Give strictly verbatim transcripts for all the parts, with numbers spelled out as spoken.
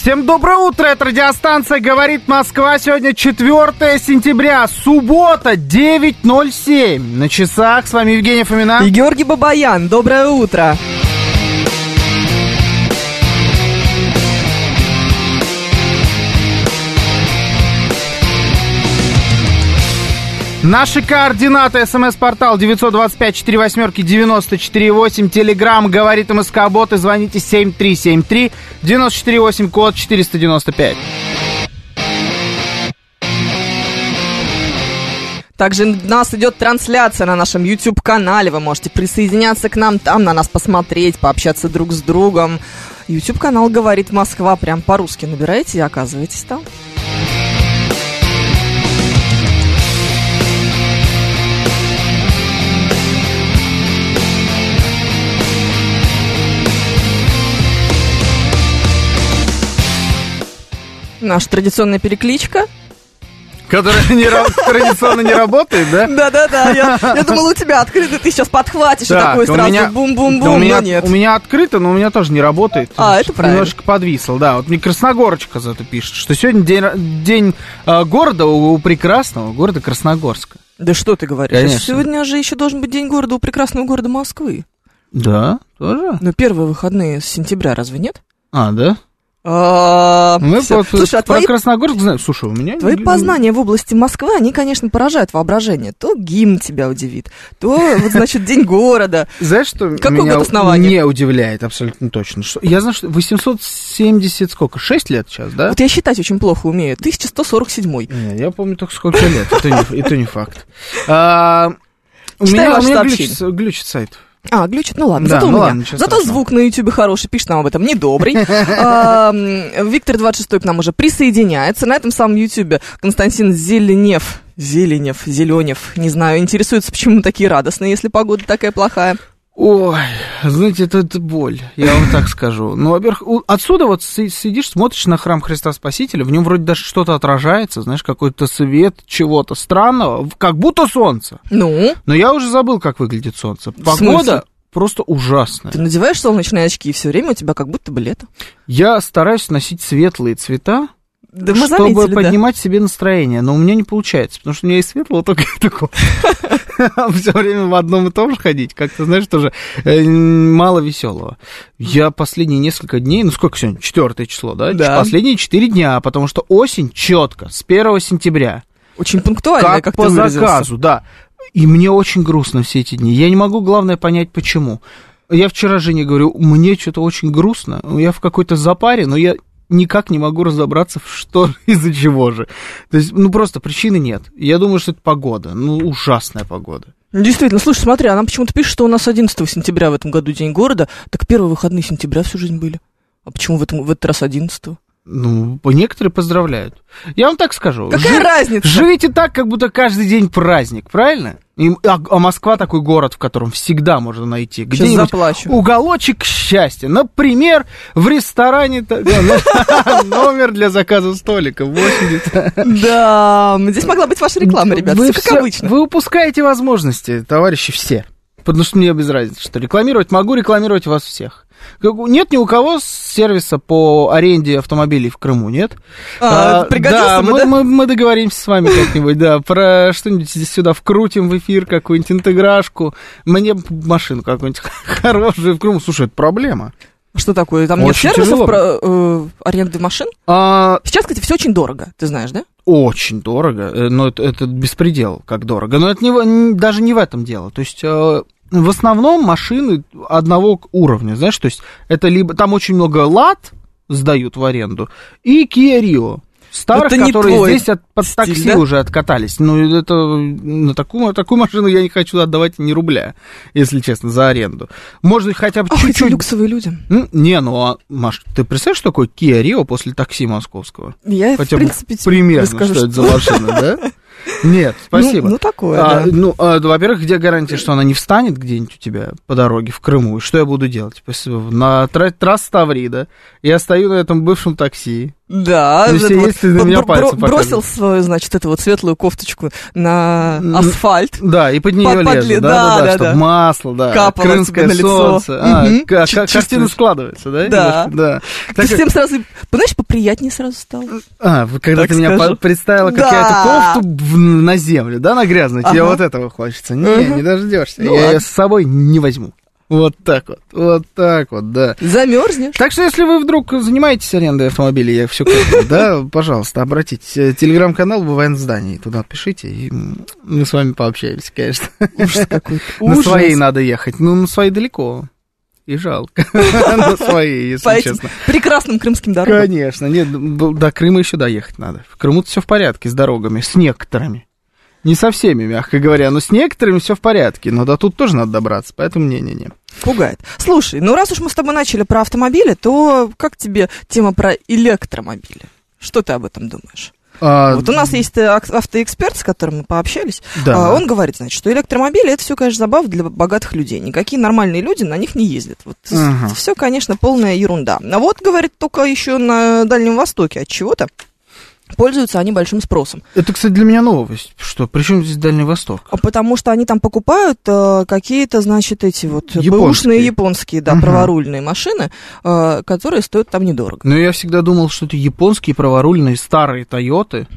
Всем доброе утро, это радиостанция «Говорит Москва». Сегодня четвёртое сентября, суббота, девять ноль семь. На часах с вами Евгения Фомина и Георгий Бабаян. Доброе утро. Наши координаты: смс-портал девять два пять четыре восемь девять четыре восемь, телеграм «Говорит МСК-бот» и звоните семь три семь три девять четыре восемь, код четыреста девяносто пять. Также у нас идет трансляция на нашем YouTube-канале. Вы можете присоединяться к нам там, на нас посмотреть, пообщаться друг с другом. YouTube-канал «Говорит Москва». Прям по-русски набираете и оказываетесь там. Наша традиционная перекличка. Которая не, традиционно не работает, да? Да-да-да, я, я думала, у тебя открыто, ты сейчас подхватишь так, и такой сразу меня, бум-бум-бум, да, у меня, но нет. У меня открыто, но у меня тоже не работает. А, это правильно. Немножко подвисло, да. Вот мне Красногорочка за это пишет, что сегодня день, день э, города у, у прекрасного города Красногорска. Да что ты говоришь? Конечно. Сегодня же еще должен быть день города у прекрасного города Москвы. Да, тоже? Но первые выходные с сентября, разве нет? А, да? А, Мы всё. по, Слушай, а про твои, Красногорск знаем. Слушай, у меня... твои познания в области Москвы, они, конечно, поражают воображение. То гимн тебя удивит, то, вот, значит, день города. Знаешь, что Какое меня вот основание? не удивляет абсолютно точно? Что, я знаю, что восемьсот семьдесят, сколько, шесть лет сейчас, да? Вот я считать очень плохо умею. тысяча сто сорок семь. Не, я помню только сколько лет, это не, это не факт. А, у Читай меня, у ваше меня сообщение. глючит, глючит сайт. А, глючит, ну ладно, Да, зато ну у меня. ладно, ничего Зато страшного. звук на ютубе хороший, пишет нам об этом недобрый. А, Виктор двадцать шестой к нам уже присоединяется. На этом самом ютубе Константин Зеленев, Зеленев, Зеленев, не знаю, интересуется, почему мы такие радостные, если погода такая плохая. Ой, знаете, это, это боль, я вам так скажу. Ну, во-первых, у- отсюда вот си- сидишь, смотришь на храм Христа Спасителя, в нем вроде даже что-то отражается, знаешь, какой-то свет чего-то странного, как будто солнце. Ну, Но я уже забыл, как выглядит солнце. смысле? Погода просто ужасная. ты надеваешь солнечные очки, и все время у тебя как будто бы лето. Я стараюсь носить светлые цвета, Да мы чтобы заметили, да. поднимать себе настроение, но у меня не получается, потому что у меня есть светлого только такого. Все время в одном и том же ходить, как-то, знаешь, тоже э, мало веселого. Я последние несколько дней, ну сколько сегодня, четвертое число, да? Да. Последние четыре дня, потому что осень четко, с первого сентября, Очень пунктуально, как, как по ты выразился. заказу, да. И мне очень грустно все эти дни. Я не могу, главное, понять, почему. Я вчера Жене говорю, мне что-то очень грустно, я в какой-то запаре, но я никак не могу разобраться, что из-за чего же. То есть, ну, просто причины нет. Я думаю, что это погода. Ну, ужасная погода. Действительно, слушай, смотри, она почему-то пишет, что у нас одиннадцатого сентября в этом году день города, так первые выходные сентября всю жизнь были. А почему в, этом, в этот раз одиннадцатого? Ну, некоторые поздравляют. Я вам так скажу. Какая разница? Живите так, как будто каждый день праздник, правильно? И, а, а Москва такой город, в котором всегда можно найти Сейчас где-нибудь заплачу. уголочек счастья. Например, в ресторане номер для заказа столика восемьдесят. Да, здесь могла быть ваша реклама, ребята, Вы все как всё- обычно. Вы упускаете возможности, товарищи, все. Потому что мне без разницы, что рекламировать могу, рекламировать вас всех. Как у- Нет ни у кого сервиса по аренде автомобилей в Крыму, нет? А, пригодился да, бы, мы, да? Мы, мы договоримся с вами как-нибудь, да, про что-нибудь здесь сюда вкрутим в эфир, какую-нибудь интеграшку. Мне машину какую-нибудь хорошую в Крыму. Слушай, это проблема. Что такое? Там нет Очень сервисов тяжело. про э, аренды машин? А, Сейчас, кстати, все очень дорого, ты знаешь, да? Очень дорого, э, но это, это беспредел, как дорого. Но это не, в- н- даже не в этом дело. То есть э, в основном машины одного уровня, знаешь, то есть это либо там очень много лад сдают в аренду и Kia Rio. Старых, Это не которые твой здесь от, под стиль, такси да? уже откатались. Ну, это на такую, такую машину я не хочу отдавать ни рубля, если честно, за аренду. Может быть, хотя бы Ох, эти чуть-чуть. люксовые люди. М, Не, ну, а, Маш, ты представляешь, что такое Kia Rio после такси московского? Я, Хотя в бы принципе, тебе примерно, расскажу, что это за машина, да? Нет, спасибо. Ну, ну, такое, А, да. ну, а, во-первых, где гарантия, что она не встанет где-нибудь у тебя по дороге в Крыму? И что я буду делать? Если на тра- трассе Таврида я стою на этом бывшем такси, Да, Ну, все вот есть, ты на меня бро- пальцем бро- бросил показываешь. свою, значит, эту вот светлую кофточку на М, асфальт. Да, и под нее Под- под лезут, ли- да, да, да, да, да, чтобы да. масло, да, Капало крымское тебе на лицо. солнце. А, Мгм. ка- Чу- ка- картина чувствуешь. складывается, да? Да. немножко? Да. Ты Так, всем сразу, знаешь, поприятнее сразу стало. а, вот когда Так ты меня скажу. по- представила, как Да. я эту кофту в- на землю, да, на грязную, тебе Ага. вот этого хочется. Не, Ага. не дождешься. Ну Я ее ладно. с собой не возьму. Вот так вот, вот так вот, да. Замерзнешь. Так что, если вы вдруг занимаетесь арендой автомобилей, я все купил, да, пожалуйста, обратитесь. Телеграм-канал «Бывает в здании», туда пишите, и мы с вами пообщаемся, конечно. Ужас какой-то. На Ужас. своей надо ехать, ну, на своей далеко. И жалко. На своей, если По этим честно. прекрасным крымским дорогам. Конечно, нет, до Крыма еще доехать надо. В Крыму-то все в порядке с дорогами, с некоторыми. Не со всеми, мягко говоря, но с некоторыми все в порядке. Но до тут тоже надо добраться, поэтому не-не-не. Пугает. Слушай, ну раз уж мы с тобой начали про автомобили, то как тебе тема про электромобили? Что ты об этом думаешь? А, Вот у нас есть э, ак- автоэксперт, с которым мы пообщались. Да. А, Он говорит, значит, что электромобили это все, конечно, забава для богатых людей. Никакие нормальные люди на них не ездят. Вот Ага. все, конечно, полная ерунда. А вот, говорит, только еще на Дальнем Востоке от чего-то пользуются они большим спросом. Это, кстати, для меня новость. Что, при чем здесь Дальний Восток? А Потому что они там покупают э, какие-то, значит, эти вот Японские. бэушные японские, да, Ага. праворульные машины, э, которые стоят там недорого. Но я всегда думал, что это японские праворульные старые Тойоты,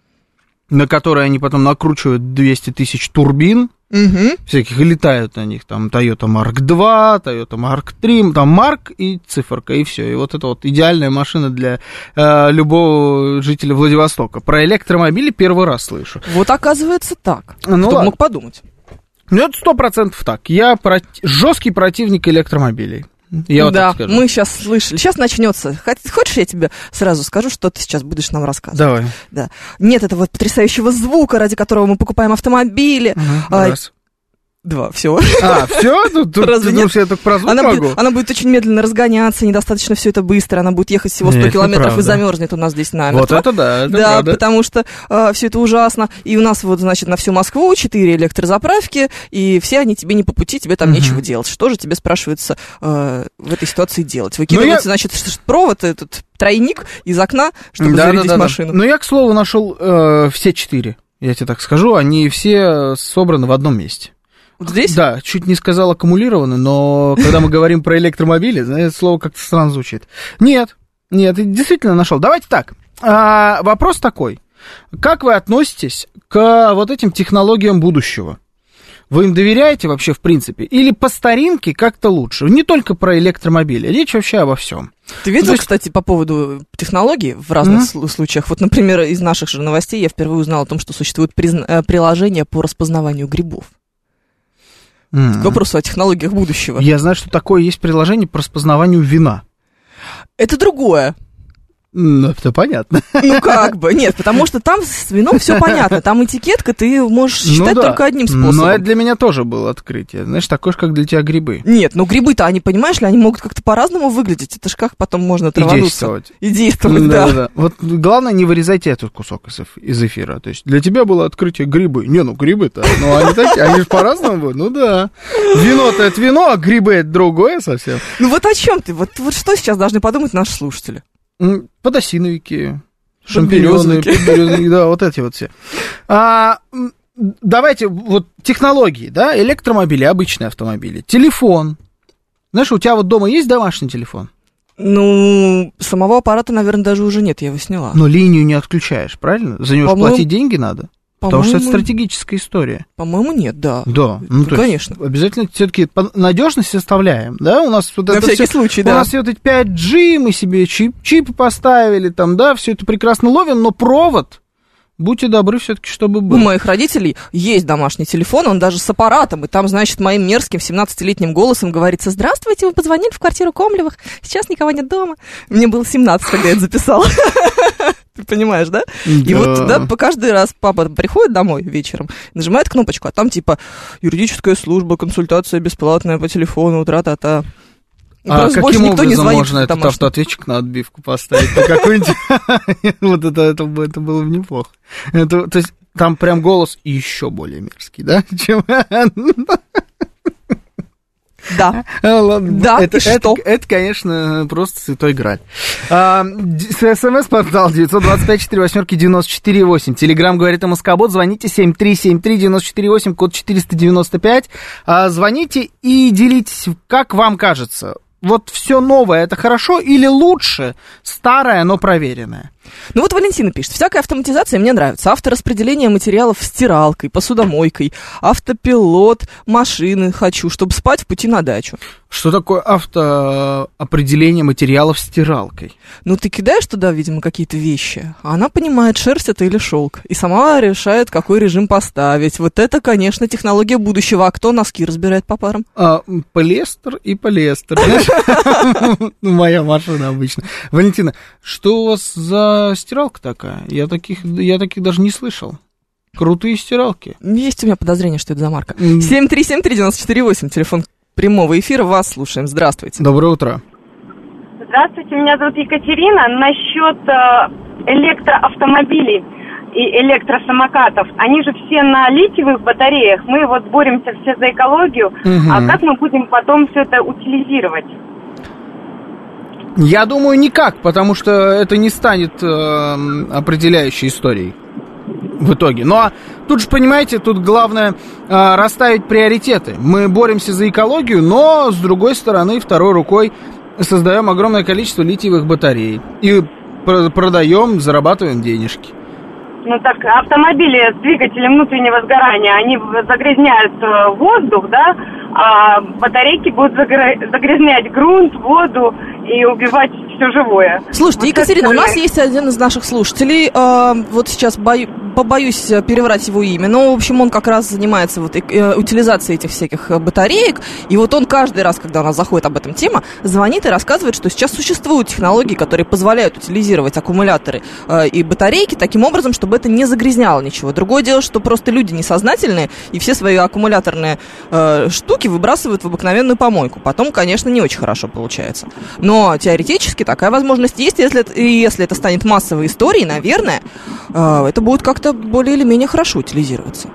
на которые они потом накручивают двести тысяч турбин Угу. всяких, и летают на них. Там Toyota Марк два, Toyota Марк три, там Марк и циферка, и все. И вот это вот идеальная машина для э, любого жителя Владивостока. Про электромобили первый раз слышу. Вот оказывается так. Ну Кто бы ладно. мог подумать? Ну, это сто процентов так. Я проти... жесткий противник электромобилей. Я вот да, так скажу. мы сейчас слышали. Сейчас начнется. Хот- Хочешь, я тебе сразу скажу, что ты сейчас будешь нам рассказывать? Давай. Да. Нет этого потрясающего звука, ради которого мы покупаем автомобили. Ага, А, раз. Два, все. А, все? Тут, тут, Разве ты нет? думаешь, я только про звук Она могу? будет, она будет очень медленно разгоняться, недостаточно все это быстро. Она будет ехать всего сто Нет, это километров и правда. замерзнет у нас здесь намертво. Вот это да, это Да, правда. потому что все это ужасно. И у нас вот, значит, на всю Москву четыре электрозаправки, и все они тебе не по пути, тебе там Мгм. нечего делать. Что же тебе, спрашивается, э, в этой ситуации делать? Выкидывать, Ну, я- значит, ш- ш- провод, этот тройник из окна, чтобы Да, зарядить да, да, да. машину. Но я, к слову, нашел э, все четыре. Я тебе так скажу, они все собраны в одном месте. Вот здесь? Да, чуть не сказал аккумулированы, но когда мы говорим про электромобили, знаете, слово как-то странно звучит. Нет, нет, действительно нашел. Давайте так. А, вопрос такой. Как вы относитесь к вот этим технологиям будущего? Вы им доверяете вообще в принципе? Или по старинке как-то лучше? Не только про электромобили, речь вообще обо всем. Ты видел, То есть- кстати, по поводу технологий в разных Мгм. слу- случаях? Вот, например, из наших же новостей я впервые узнал о том, что существует призна- э, приложение по распознаванию грибов. М. К вопросу о технологиях будущего. Я знаю, что такое есть приложение по распознаванию вина. Это другое. Ну, это понятно. Ну как бы, нет, потому что там с вином все понятно, там этикетка, ты можешь считать Ну да. только одним способом. Но это для меня тоже было открытие. Знаешь, такое же, как для тебя грибы. Нет, ну грибы-то, они, понимаешь ли, они могут как-то по-разному выглядеть, это ж как потом можно И травануться. действовать. И действовать, да. Да-да-да. Вот главное, не вырезайте этот кусок из, эф- из эфира. То есть для тебя было открытие грибы. Не, ну грибы-то, ну они такие, они же по-разному будут. Ну да. Вино-то это вино, а грибы это другое совсем. Ну вот о чем ты? Вот, вот что сейчас должны подумать наши слушатели? М, Подосиновики, шампиньоны, Подберезовики. подберезовики, да, вот эти вот все. А, м, давайте, вот технологии, да, электромобили, обычные автомобили, телефон. Знаешь, у тебя вот дома есть домашний телефон? Ну, самого аппарата, наверное, даже уже нет, я его сняла. Но линию не отключаешь, правильно? За него же По-моему- платить деньги надо. Потому что это По-моему, стратегическая история. По-моему, нет, да. Да, ну, Ну, то есть конечно. обязательно все-таки надежность оставляем, да, у нас вот На это всякий всё- случай, у да. нас все вот эти пять джи, мы себе чип, чипы поставили, там, да, все это прекрасно ловим, но провод, будьте добры все-таки, чтобы У был. моих родителей есть домашний телефон, он даже с аппаратом, и там, значит, моим мерзким семнадцатилетним голосом говорится: «Здравствуйте, вы позвонили в квартиру Комлевых, сейчас никого нет дома». Мне было семнадцать, когда я это записала. Ты понимаешь, да? И Да. вот, да, по каждый раз папа приходит домой вечером, нажимает кнопочку, а там типа юридическая служба, консультация бесплатная по телефону, тра-та-та. И А просто больше каким никто не образом звонит можно в этот домашний. автоответчик на отбивку поставить? Ну, какой-нибудь... Вот это это бы- это было бы неплохо. Это, то есть там прям голос еще более мерзкий, да? Чем... Да. Ладно, Да, это, и что? Это, это, конечно, просто святой граль. А, СМС-портал девять два пять четыре восемь девяносто четыре восемь. Телеграм говорит о Москобот. Звоните семь три семь три девяносто четыре восемь, код четыреста девяносто пять. А, звоните и делитесь, как вам кажется. Вот все новое, это хорошо или лучше старое, но проверенное? Ну вот Валентина пишет, всякая автоматизация мне нравится. Автораспределение материалов стиралкой, посудомойкой, автопилот, машины хочу, чтобы спать в пути на дачу. Что такое автоопределение материалов стиралкой? Ну ты кидаешь туда, видимо, какие-то вещи, а она понимает, шерсть это или шелк, и сама решает, какой режим поставить. Вот это, конечно, технология будущего. А кто носки разбирает по парам? А, полиэстер и полиэстер. Моя машина обычно. Валентина, что у вас за стиралка такая? Я таких, я таких даже не слышал. Крутые стиралки. Есть у меня подозрение, что это за марка. семь три семь три девяносто четыре восемь, телефон прямого эфира, вас слушаем. Здравствуйте. Доброе утро. Здравствуйте, меня зовут Екатерина. Насчет э, электроавтомобилей и электросамокатов. Они же все на литиевых батареях. Мы вот боремся все за экологию. Угу. А как мы будем потом все это утилизировать? Я думаю, никак, потому что это не станет э, определяющей историей в итоге. Но тут же, понимаете, тут главное э, расставить приоритеты. Мы боремся за экологию, но, с другой стороны, второй рукой создаем огромное количество литиевых батарей. И пр- продаем, зарабатываем денежки. Ну так, автомобили с двигателем внутреннего сгорания, они загрязняют воздух, да, а батарейки будут загрязнять грунт, воду и убивать все живое. Слушайте, вот Екатерина, у нас есть один из наших слушателей, э, вот сейчас бою, побоюсь переврать его имя, но, в общем, он как раз занимается вот, э, утилизацией этих всяких батареек, и вот он каждый раз, когда у нас заходит об этом тема, звонит и рассказывает, что сейчас существуют технологии, которые позволяют утилизировать аккумуляторы э, и батарейки таким образом, чтобы это не загрязняло ничего. Другое дело, что просто люди несознательные и все свои аккумуляторные э, штуки выбрасывают в обыкновенную помойку. Потом, конечно, не очень хорошо получается. Но теоретически такая возможность есть, если это, и если это станет массовой историей, наверное, э, это будет как-то более или менее хорошо утилизироваться.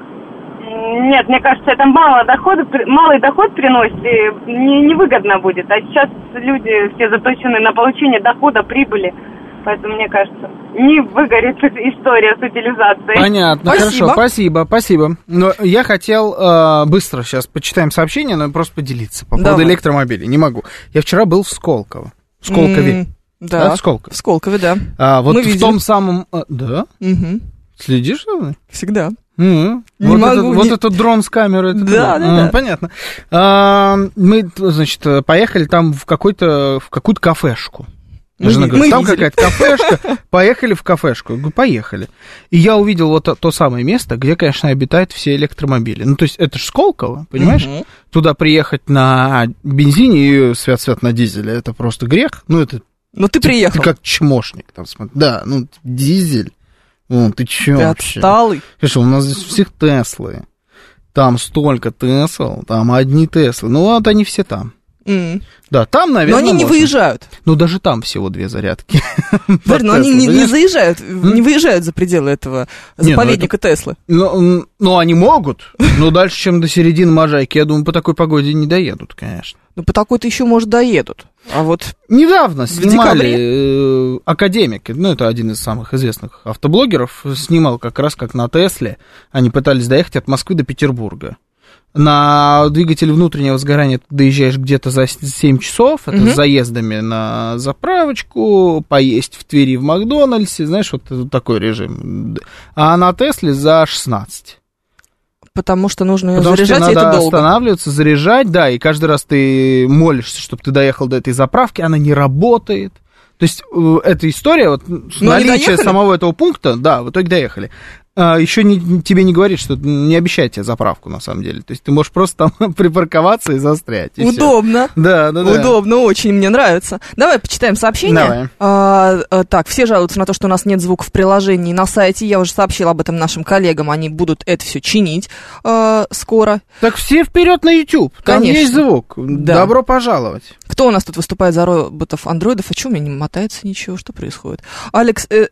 Нет, мне кажется, это мало дохода, малый доход приносит, и не, невыгодно будет. А сейчас люди все заточены на получение дохода, прибыли. Поэтому, мне кажется, не выгорит история с утилизацией. Понятно, спасибо. Хорошо, спасибо, спасибо. Но я хотел э, быстро сейчас почитаем сообщение, но просто поделиться по поводу электромобилей. Не могу. Я вчера был в Сколково. В Сколкове. Mm, да, да, в Сколково. В Сколкове, да. А, вот Мы в видели. том самом... А, да? Угу. Следишь за мной? Всегда. Mm-hmm. Не вот, могу, этот, не... вот этот дрон с камерой. Это да, да, а, да. Понятно. А, мы, значит, поехали там в, какой-то, в какую-то кафешку. Мы Жена не, говорит, там видели. какая-то кафешка, поехали в кафешку. Я говорю, поехали. И я увидел вот то, то самое место, где, конечно, обитают все электромобили. Ну, то есть, это ж Сколково, понимаешь? Uh-huh. Туда приехать на бензине и свят-свят на дизеле, это просто грех. Ну, это... Ну, ты, ты приехал. Ты как чмошник там, смотри. Да, ну, дизель. Ну, ты чё ты вообще? Отсталый. Слушай, у нас здесь всех Теслы. Там столько Тесл, там одни Теслы. Ну, вот они все там. Mm. Да, там, наверное, но они не можно. Выезжают. Ну, даже там всего две зарядки. Смотри, но они не, не заезжают, не выезжают за пределы этого заповедника не, ну это... Теслы. Ну, ну, они могут, но дальше, чем до середины Можайки, я думаю, по такой погоде не доедут, конечно. Ну, по такой-то еще, может, доедут. А вот недавно снимали э, академик, ну, это один из самых известных автоблогеров, снимал как раз как на Тесле. Они пытались доехать от Москвы до Петербурга. На двигателе внутреннего сгорания ты доезжаешь где-то за семь часов, это угу. с заездами на заправочку, поесть в Твери в Макдональдсе, знаешь, вот такой режим. А на Тесле за шестнадцать. Потому что нужно ее Потому заряжать, что и это надо долго. останавливаться, заряжать, да, и каждый раз ты молишься, чтобы ты доехал до этой заправки, она не работает. То есть эта история, вот наличие самого этого пункта, да, в итоге доехали. Еще не, тебе не говорит, что не обещает тебе заправку, на самом деле. То есть ты можешь просто там припарковаться и застрять. И удобно. Да, да, да. Удобно, очень мне нравится. Давай почитаем сообщение. Давай. А, а, так, все жалуются на то, что у нас нет звука в приложении на сайте. Я уже сообщила об этом нашим коллегам. Они будут это все чинить а, скоро. Так все вперед на YouTube. Там Конечно. Есть звук. Да. Добро пожаловать. Кто у нас тут выступает за роботов, андроидов? А что у меня не мотается ничего? Что происходит? Алекс... Э,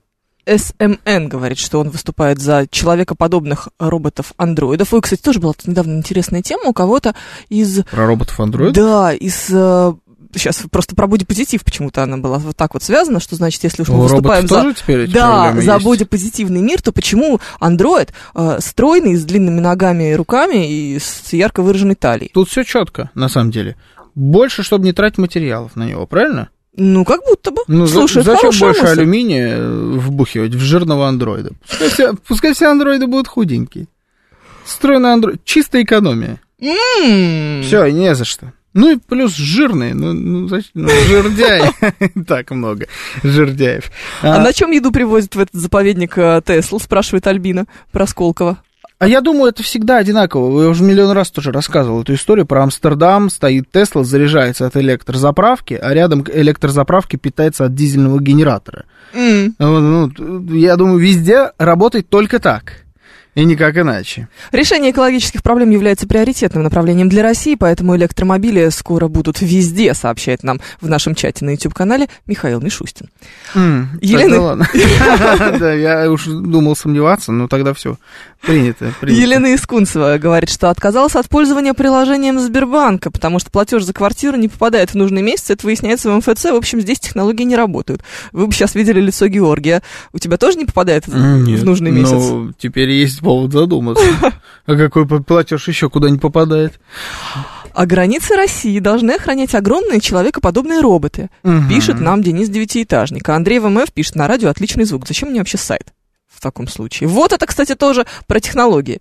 эс эм эн говорит, что он выступает за человекоподобных роботов-андроидов. Ой, кстати, тоже была недавно интересная тема у кого-то из... Про роботов-андроидов? Да, из... Сейчас просто про бодипозитив почему-то она была вот так вот связана, что значит, если уж мы у выступаем за, тоже теперь эти да, за есть? бодипозитивный мир, то почему андроид э, стройный, с длинными ногами и руками и с ярко выраженной талией? Тут все четко, на самом деле. Больше, чтобы не тратить материалов на него, правильно? Ну, как будто бы. Ну, Слушай, за, зачем больше мысль. алюминия вбухивать в жирного андроида? Пускай все, пускай все андроиды будут худенькие. Стройный андроид, чистая экономия. Mm. Все, не за что. Ну и плюс жирные, ну, ну, зачем? Ну жирдяи, так много жирдяев. А, а на чем еду привозят в этот заповедник Тесла, спрашивает Альбина Просколкова. А я думаю, это всегда одинаково. Я уже миллион раз тоже рассказывал эту историю про Амстердам. Стоит Тесла, заряжается от электрозаправки, а рядом электрозаправки питается от дизельного генератора. Mm. Ну, я думаю, везде работает только так. И никак иначе. Решение экологических проблем является приоритетным направлением для России, поэтому электромобили скоро будут везде, сообщает нам в нашем чате на YouTube-канале Михаил Мишустин. Mm, Елена... Да, я уж думал сомневаться, но тогда все принято. Елена Искунцева говорит, что отказалась от пользования приложением Сбербанка, потому что платеж за квартиру не попадает в нужный месяц, это выясняется в эм эф цэ. В общем, здесь технологии не работают. Вы бы сейчас видели лицо Георгия. У тебя тоже не попадает в нужный месяц? Ну, теперь есть повод задуматься. А какой платеж еще куда не попадает? А границы России должны охранять огромные человекоподобные роботы. Угу. Пишет нам Денис Девятиэтажник. А Андрей в эм эф пишет: на радио отличный звук. Зачем мне вообще сайт в таком случае? Вот это, кстати, тоже про технологии.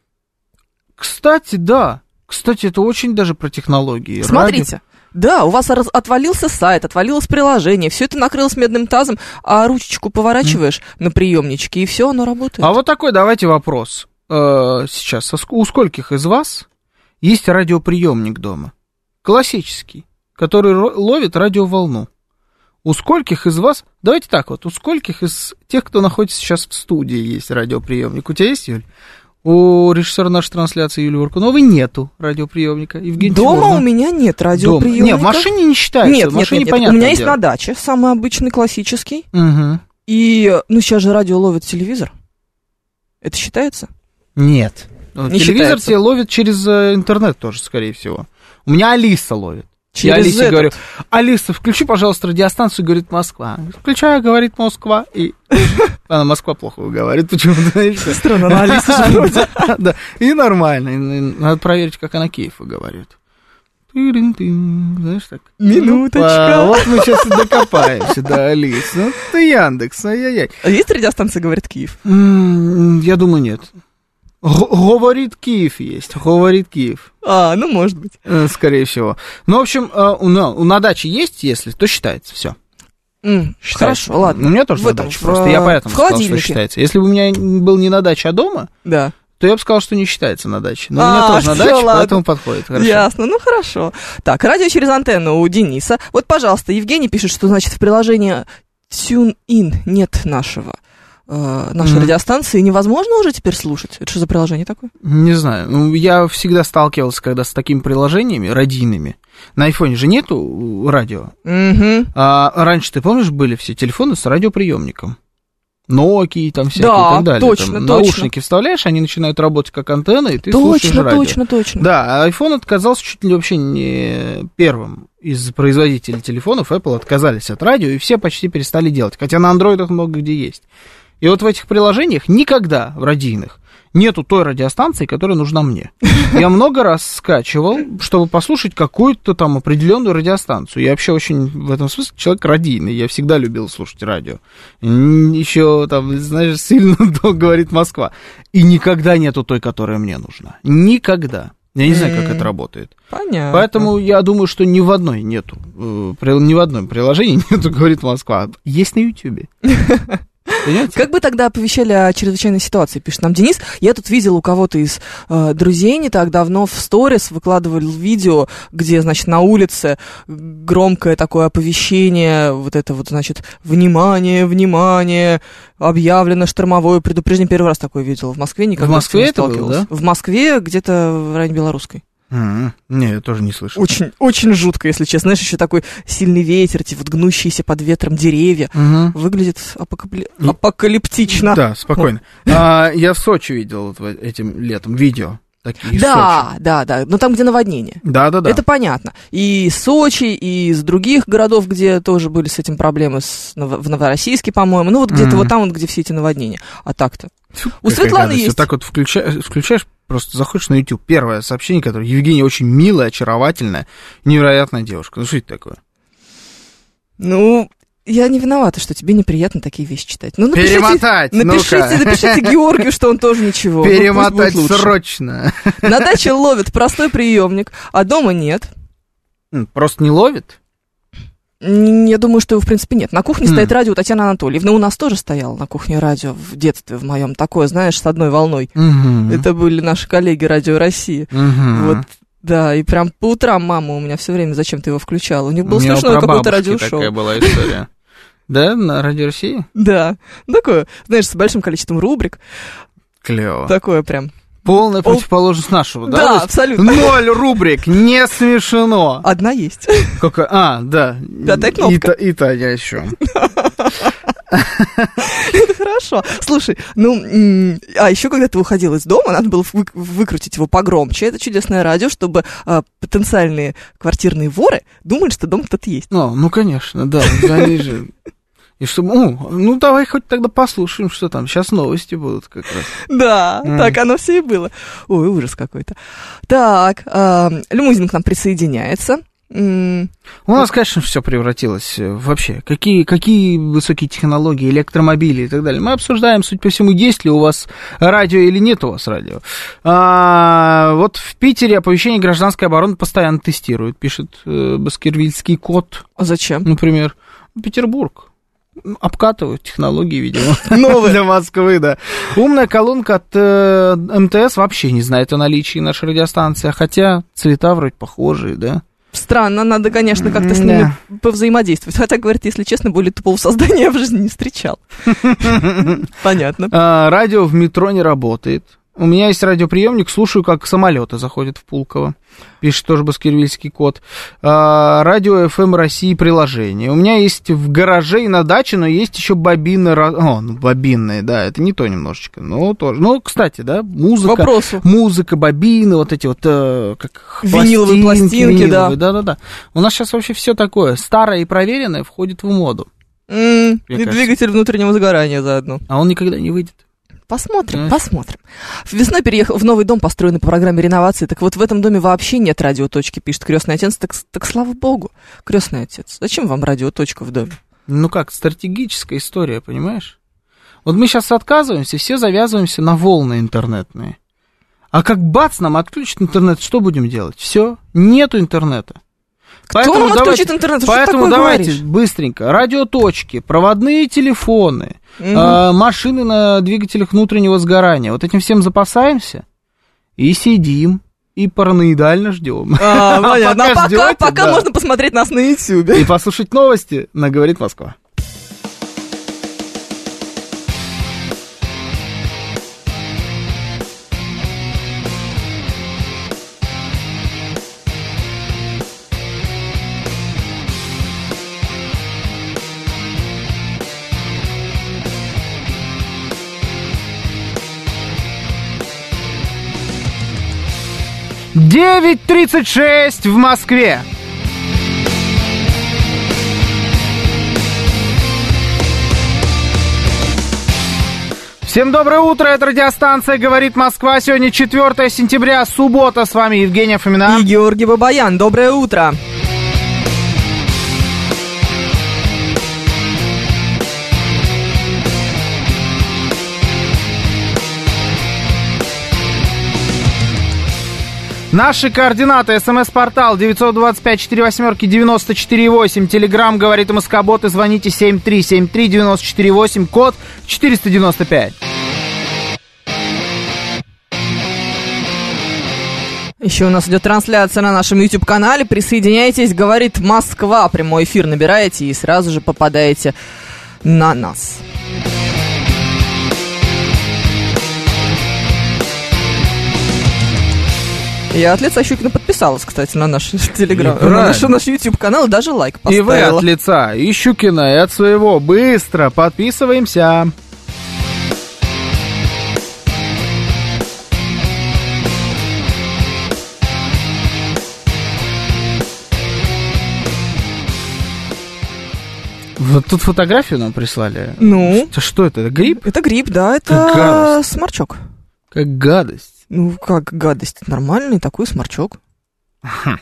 Кстати, да. Кстати, это очень даже про технологии. Смотрите. Радио... Да, у вас раз, отвалился сайт, отвалилось приложение, все это накрылось медным тазом, а ручечку поворачиваешь mm. на приемничке, и все, оно работает. А вот такой давайте вопрос. Э, сейчас, у скольких из вас есть радиоприемник дома? Классический, который ловит радиоволну. У скольких из вас... Давайте так вот, у скольких из тех, кто находится сейчас в студии, есть радиоприемник? У тебя есть, Юль? У режиссера нашей трансляции Юлии Варкуновой нету радиоприемника. Евгений Дома Тимурна. У меня нет радиоприемника. Нет, в машине не считается. Нет, в машине нет, нет, нет. У меня есть дело. На даче, самый обычный, классический. Угу. И, ну, сейчас же радио ловит телевизор. Это считается? Нет. Не телевизор считается. тебе ловит через интернет тоже, скорее всего. У меня Алиса ловит. Через Я Алисе этот... говорю: Алиса, включи, пожалуйста, радиостанцию, говорит Москва. Включаю, говорит Москва, и она Москва плохо говорит, почему-то. Странно, она Алиса же вроде. Да, и нормально. Надо проверить, как она Киева говорит. Знаешь, так. Минуточка. Вот мы сейчас и докопаемся до Алисы. Ну, ты Яндекс, ай-яй-яй. А есть радиостанция, говорит Киев? Я думаю, нет. Говорит Киев есть, говорит Киев. А, ну, может быть. Скорее всего. Ну, в общем, у, у, на даче есть, если, то считается, все. Mm, хорошо, ладно. У меня тоже на даче, просто я поэтому сказал, что считается. Если бы у меня был не на даче, а дома, да. то я бы сказал, что не считается на даче. Но а, у меня тоже на даче, ладно. Поэтому подходит. Хорошо. Ясно, ну хорошо. Так, радио через антенну у Дениса. Вот, пожалуйста, Евгений пишет, что, значит, в приложении TuneIn нет нашего. Нашей mm-hmm. радиостанции невозможно уже теперь слушать? Это что за приложение такое? Не знаю. Ну, я всегда сталкивался, когда с такими приложениями радийными. На айфоне же нету радио. Mm-hmm. А раньше, ты помнишь, были все телефоны с радиоприемником? Nokia, там всякие да, и так далее. точно, там, точно. Наушники вставляешь, они начинают работать как антенна, и ты точно, слушаешь радио. Точно, точно, точно. Да, а iPhone отказался чуть ли вообще не первым из производителей телефонов. Apple отказались от радио, и все почти перестали делать. Хотя на андроидах много где есть. И вот в этих приложениях никогда в радийных нету той радиостанции, которая нужна мне. Я много раз скачивал, чтобы послушать какую-то там определенную радиостанцию. Я вообще очень в этом смысле человек радийный. Я всегда любил слушать радио. Еще там, знаешь, сильно долго говорит Москва. И никогда нету той, которая мне нужна. Никогда. Я не знаю, как это работает. Понятно. Поэтому я думаю, что ни в одной нету, ни в одном приложении нету, говорит Москва. Есть на Ютьюбе. Понимаете? Как бы тогда оповещали о чрезвычайной ситуации, пишет нам Денис. Я тут видел у кого-то из э, друзей не так давно в сторис выкладывали видео, где, значит, на улице громкое такое оповещение, вот это вот, значит, внимание, внимание, объявлено штормовое предупреждение. Первый раз такое видел. В Москве никогда в Москве не это сталкивался. было, да? В Москве, где-то в районе Белорусской. Mm-hmm. Не, я тоже не слышал. Очень, очень жутко, если честно. Знаешь, еще такой сильный ветер, эти вот гнущиеся под ветром деревья. Mm-hmm. Выглядит апокалип... апокалиптично. Да, спокойно. А, я в Сочи видел вот этим летом видео. Такие да, Сочи. да, да, но там, где наводнение. Да, да, да. Это понятно. И из Сочи, и из других городов, где тоже были с этим проблемы, с, в Новороссийске, по-моему, ну вот где-то mm-hmm. вот там, вот, где все эти наводнения. А так-то. Фу, у Светланы есть. Вот так вот включаешь, включаешь, просто заходишь на YouTube, первое сообщение, которое Евгения очень милая, очаровательная, невероятная девушка. Ну что это такое? Ну... Я не виновата, что тебе неприятно такие вещи читать. Ну, напишите, перемотать, напишите, ну-ка. напишите Георгию, что он тоже ничего. Перемотать ну, срочно. На даче ловит простой приемник, а дома нет. Просто не ловит? Я думаю, что его, в принципе, нет. На кухне mm. стоит радио Татьяны Анатольевны. У нас тоже стояло на кухне радио в детстве в моем. Такое, знаешь, с одной волной. Mm-hmm. Это были наши коллеги Радио России. Mm-hmm. Вот. Да, и прям по утрам мама у меня все время зачем-то его включала. У них было смешное какое-то радиошоу. Такая была история. Да, на Радио России? Да, такое, знаешь, с большим количеством рубрик. Клево. Такое прям. Полная противоположность нашего, да? Да, абсолютно. Ноль рубрик, не смешно. Одна есть. Какая? А, да. Пятая кнопка. И, и Таня еще. Это хорошо. Слушай, ну, а еще когда ты выходил из дома, надо было вы, выкрутить его погромче. Это чудесное радио, чтобы а, потенциальные квартирные воры думали, что дом кто-то есть. Ну, ну, конечно, да. Они же... И чтобы, ну, ну, давай хоть тогда послушаем, что там. Сейчас новости будут как раз. Да, mm. так оно все и было. Ой, ужас какой-то. Так, э, лимузин к нам присоединяется. Mm. У нас, конечно, все превратилось вообще. Какие, какие высокие технологии, электромобили и так далее. Мы обсуждаем, судя по всему, есть ли у вас радио или нет у вас радио. А, вот в Питере оповещение гражданской обороны постоянно тестируют, пишет э, Баскервильский кот. А зачем? Например, Петербург. Обкатывают технологии, видимо, новые для Москвы, да. Умная колонка от э, МТС вообще не знает о наличии нашей радиостанции, хотя цвета вроде похожие, да. Странно, надо, конечно, как-то с ними да. повзаимодействовать. Хотя, говорит, если честно, более тупого создания я в жизни не встречал. Понятно. Радио в метро не работает. У меня есть радиоприемник, слушаю, как самолеты заходят в Пулково. Пишет тоже Баскервильский кот. А, радио эф эм России приложение. У меня есть в гараже и на даче, но есть еще бобины. О, ну, бобинные, да, это не то немножечко. Ну, тоже. Ну, кстати, да, музыка. Вопросу. Музыка, бобины, вот эти вот, э, как виниловые пластинки, виниловые, да. Да-да-да. У нас сейчас вообще все такое старое и проверенное входит в моду. Mm, и кажется. Двигатель внутреннего сгорания заодно. А он никогда не выйдет. Посмотрим, посмотрим. Весной переехал в новый дом, построенный по программе реновации. Так вот, в этом доме вообще нет радиоточки, пишет крестный отец. Так, так слава богу, крестный отец. Зачем вам радиоточка в доме? Ну как, стратегическая история, понимаешь? Вот мы сейчас отказываемся, все завязываемся на волны интернетные. А как бац, нам отключат интернет, что будем делать? Все, нету интернета. Кто поэтому нам отключит давайте, интернет? Что поэтому такое давайте говоришь? Быстренько. Радиоточки, проводные телефоны, угу. э, машины на двигателях внутреннего сгорания. Вот этим всем запасаемся и сидим, и параноидально ждем. А, понятно. А пока, ждете, пока да. можно посмотреть нас на Ютьюбе. И послушать новости на «Говорит Москва». девять тридцать шесть в Москве. Всем доброе утро, это радиостанция «Говорит Москва». Сегодня четвёртое сентября, суббота. С вами Евгения Фомина. И Георгий Бабаян. Доброе утро. Наши координаты. СМС-портал девять два пять четыре восемь девяносто четыре восемь. Телеграм «Говорит МСК-бот» и звоните семь три семь три девяносто четыре восемь, код четыреста девяносто пять. Еще у нас идет трансляция на нашем YouTube-канале. Присоединяйтесь, «Говорит Москва». Прямой эфир набираете и сразу же попадаете на нас. Я от лица Щукина подписалась, кстати, на наш телеграм, И на наш, наш YouTube-канал, и даже лайк поставила. И вы от лица и Щукина, и от своего быстро подписываемся. Вот тут фотографию нам прислали. Ну? Это что это? Это гриб? Это гриб, да, это сморчок. Как гадость. Ну, как гадость. Нормальный такой сморчок. Я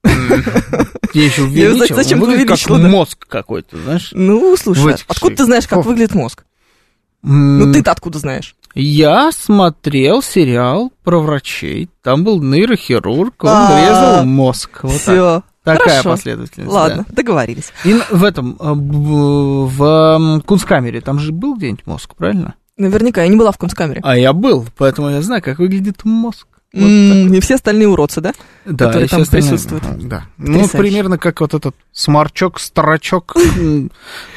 еще увеличил. Зачем ты Выглядит увеличила, как да? мозг какой-то, знаешь? Ну, слушай, Вытекший. откуда ты знаешь, как Фу. выглядит мозг? М, Ну, ты-то откуда знаешь? Я смотрел сериал про врачей. Там был нейрохирург, он А, резал мозг. Вот так. Все. Такая Хорошо. последовательность. Ладно, да. договорились. И в этом, э, б- в м, Кунсткамере, там же был где-нибудь мозг, правильно? Наверняка, я не была в Кунсткамере. А я был, поэтому я знаю, как выглядит мозг. Вот М, И все остальные уродцы, да? Да, которые и все там остальные. присутствуют. Да. Ну, Потрясающе. примерно как вот этот сморчок, старачок. м,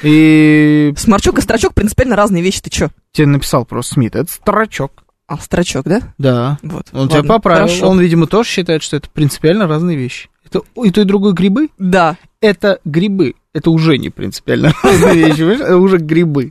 И Сморчок и строчок принципиально разные вещи, ты чё? тебе написал просто Смит, это старачок. А, строчок, да? Да. Вот. Он тебя ладно, поправил. хорошо. Он, видимо, тоже считает, что это принципиально разные вещи. Это и то, и другое грибы. Да. Это грибы. Это уже не принципиально разные вещи, понимаешь? Это уже грибы.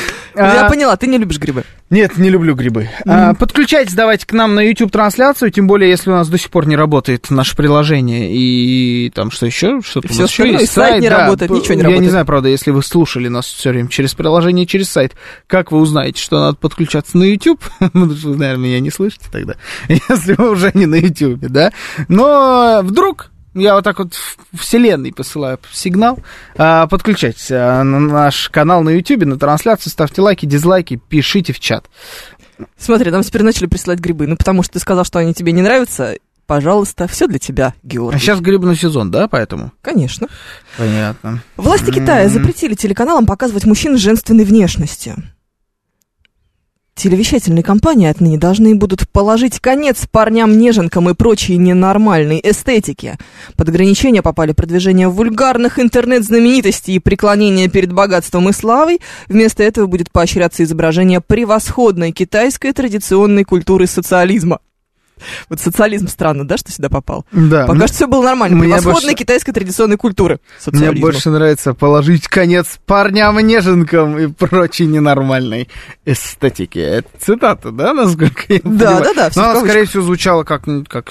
Я А, поняла, ты не любишь грибы. Нет, не люблю грибы. А, подключайтесь давайте к нам на YouTube-трансляцию, тем более, если у нас до сих пор не работает наше приложение, и там что еще, что-то И у всё нас еще остальное, есть. и сайт не да. работает, ничего не Я работает. не знаю, правда, если вы слушали нас все время через приложение, через сайт, как вы узнаете, что надо подключаться на YouTube? Потому что вы, наверное, меня не слышите тогда, если вы уже не на YouTube, да? Но вдруг... Я вот так вот в вселенной посылаю сигнал. А, подключайтесь а, на наш канал на YouTube, на трансляцию, ставьте лайки, дизлайки, пишите в чат. Смотри, нам теперь начали присылать грибы. Ну, потому что ты сказал, что они тебе не нравятся. Пожалуйста, все для тебя, Георгий. А сейчас грибной сезон, да, поэтому? Конечно. Понятно. Власти Китая запретили телеканалам показывать мужчин с женственной внешностью. Телевещательные компании отныне должны будут положить конец парням-неженкам и прочей ненормальной эстетике. Под ограничения попали продвижение вульгарных интернет-знаменитостей и преклонение перед богатством и славой. Вместо этого будет поощряться изображение превосходной китайской традиционной культуры социализма. Вот социализм странно, да, что сюда попал? Да. Пока что все было нормально. Мне Превосходной больше- китайской традиционной культуры Мне социализма. больше нравится положить конец парням-неженкам и прочей ненормальной эстетике. Это цитата, да, насколько я Да, понимаю? да, да, всё Но в она, кавычках. скорее всего, звучала как, как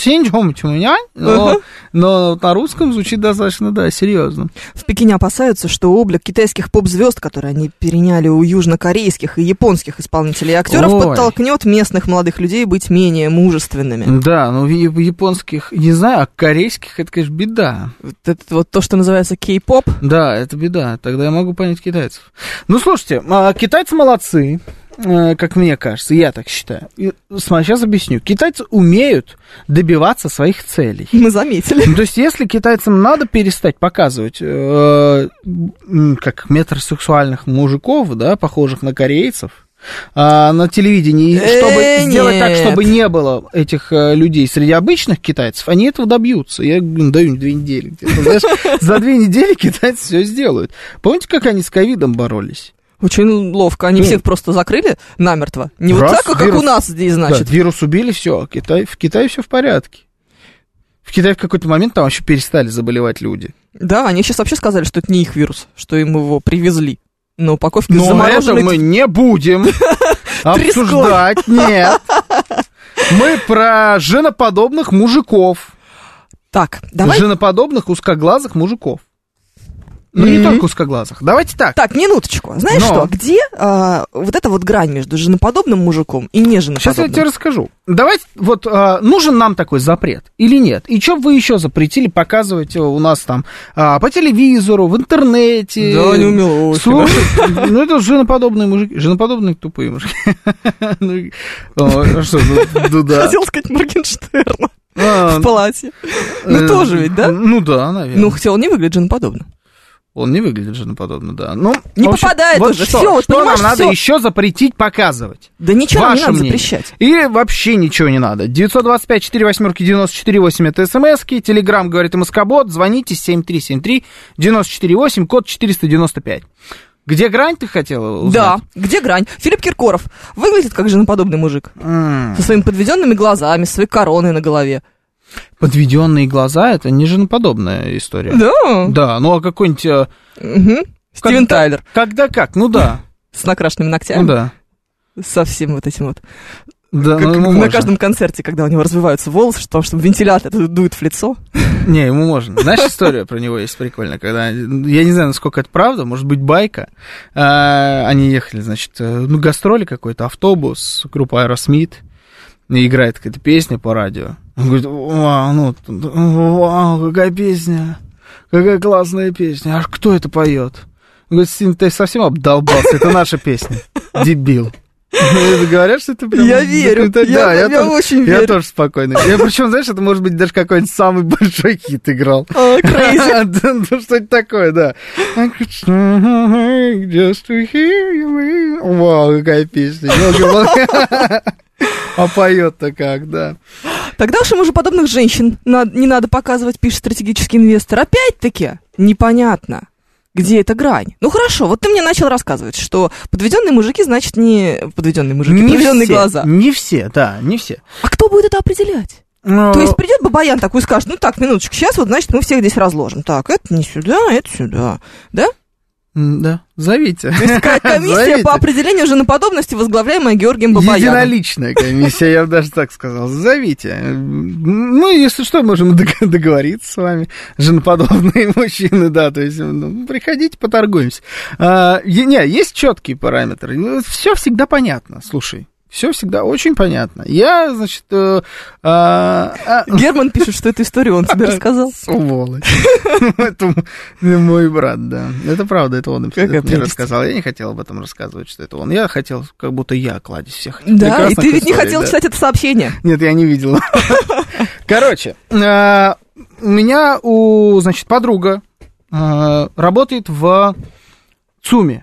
но, Ага. но вот на русском звучит достаточно, да, серьезно. В Пекине опасаются, что облик китайских поп-звезд, которые они переняли у южнокорейских и японских исполнителей и актеров, Ой. подтолкнет местных молодых людей быть менее мужественными. Да, ну в я- в японских, не знаю, а корейских это, конечно, беда. Вот это вот то, что называется кей-поп. Да, это беда. Тогда я могу понять китайцев. Ну, слушайте, а, китайцы молодцы, э, как мне кажется, я так считаю. И, смотри, сейчас объясню. Китайцы умеют добиваться своих целей. Мы заметили. Ну, то есть, если китайцам надо перестать показывать э, м, как метросексуальных мужиков, да, похожих на корейцев, а, на телевидении, Э, чтобы сделать так, нет. чтобы не было этих э, людей среди обычных китайцев, они этого добьются. Я блин, даю им две недели. где-то, знаешь, за две недели китайцы все сделают. Помните, как они с ковидом боролись? Очень ловко. Они Ну. всех просто закрыли намертво. Не вот Раз, так, как вирус. у нас здесь, Да, значит. вирус убили, все, Китай, в Китае все в порядке. В Китае в какой-то момент там вообще перестали заболевать люди. Да, они сейчас вообще сказали, что это не их вирус, что им его привезли. На упаковке Но это замороженной... мы не будем обсуждать, нет. Мы про женоподобных мужиков. Так, давай... Женоподобных узкоглазых мужиков. Ну, не Мгм. только узкоглазых. Давайте так. Так, минуточку. Знаешь Но. что, где а, вот эта вот грань между женоподобным мужиком и не Сейчас я женоподобным? тебе расскажу. Давайте, вот, а, нужен нам такой запрет или нет? И что бы вы еще запретили показывать у нас там а, по телевизору, в интернете? Да, не умело. Слушай, ну это женоподобные мужики, женоподобные тупые мужики. Ну, о, что, ну, ну да. Хотел сказать Моргенштерна А, в платье. Ну, э, тоже ведь, да? Ну да, наверное. Ну, хотя он не выглядит женоподобно. Он не выглядит женоподобно, да. Ну, Не в общем, попадает вот уже, что, всё, вот что нам понимаешь, надо всё. еще запретить показывать? Да ничего нам не Ваше надо мнение. запрещать. Или вообще ничего не надо. девятьсот двадцать пять четыре восьмерки девяносто четыре восемь это смски, телеграм говорит МСК-бот, звоните семь три семь три девяносто четыре восемь, код четыреста девяносто пять. Где грань ты хотела узнать? Да, где грань? Филипп Киркоров выглядит как женоподобный мужик. М, Со своими подведенными глазами, со своей короной на голове. Подведенные глаза — это не женоподобная история. Да? Да, ну а какой-нибудь... Угу. Стивен когда, Тайлер. Когда как, ну да. С накрашенными ногтями. Ну да. Со всем вот этим вот. Да, как, ну, на можно. каждом концерте, когда у него развиваются волосы, потому что вентилятор дует в лицо. Не, ему можно. Знаешь, история про него есть прикольная, когда, я не знаю, насколько это правда, может быть, байка. А, они ехали, значит, ну, гастроли какой-то, автобус, группа Аэросмит, и играет какая-то песня по радио. Он говорит, вау, ну, вау, какая песня, какая классная песня, а кто это поет? Он говорит, Стив, ты совсем обдолбался, это наша песня, дебил. Говорят, что это прям... Я верю, да, я, я, я тоже, очень я верю. Я тоже спокойно. Я, причем, знаешь, это может быть даже какой-нибудь самый большой хит играл. Oh, crazy. Ну, что-то такое, да. Just to hear you. Вау, какая песня. А поет-то как, да. Тогда уж ему же подобных женщин не надо показывать, пишет стратегический инвестор. Опять-таки, непонятно. Где эта грань? Ну хорошо, вот ты мне начал рассказывать, что подведенные мужики, значит, не подведенные мужики, не подведенные все, глаза. Не все, да, не все. А кто будет это определять? Но... То есть придет Бабаян такой и скажет, ну так, минуточку, сейчас вот, значит, мы всех здесь разложим. Так, это не сюда, это сюда. Да? Да, зовите. То есть комиссия Зовите. по определению женоподобности, возглавляемая Георгием Бабаяном. Единоличная комиссия, я бы даже так сказал. Зовите. Ну, если что, можем договориться с вами. Женоподобные мужчины, да, то есть, ну, приходите, поторгуемся. А, не, есть четкие параметры. Все всегда понятно, слушай. Все всегда очень понятно. Я, значит... Э, а, а... Герман пишет, что эту историю он тебе рассказал. Сволочь. Это мой брат, да. Это правда, это он мне рассказал. Я не хотел об этом рассказывать, что это он. Я хотел, как будто я кладезь всех. Да, и ты ведь не хотел читать это сообщение. Нет, я не видел. Короче, у меня, у, значит, подруга работает в ЦУМе.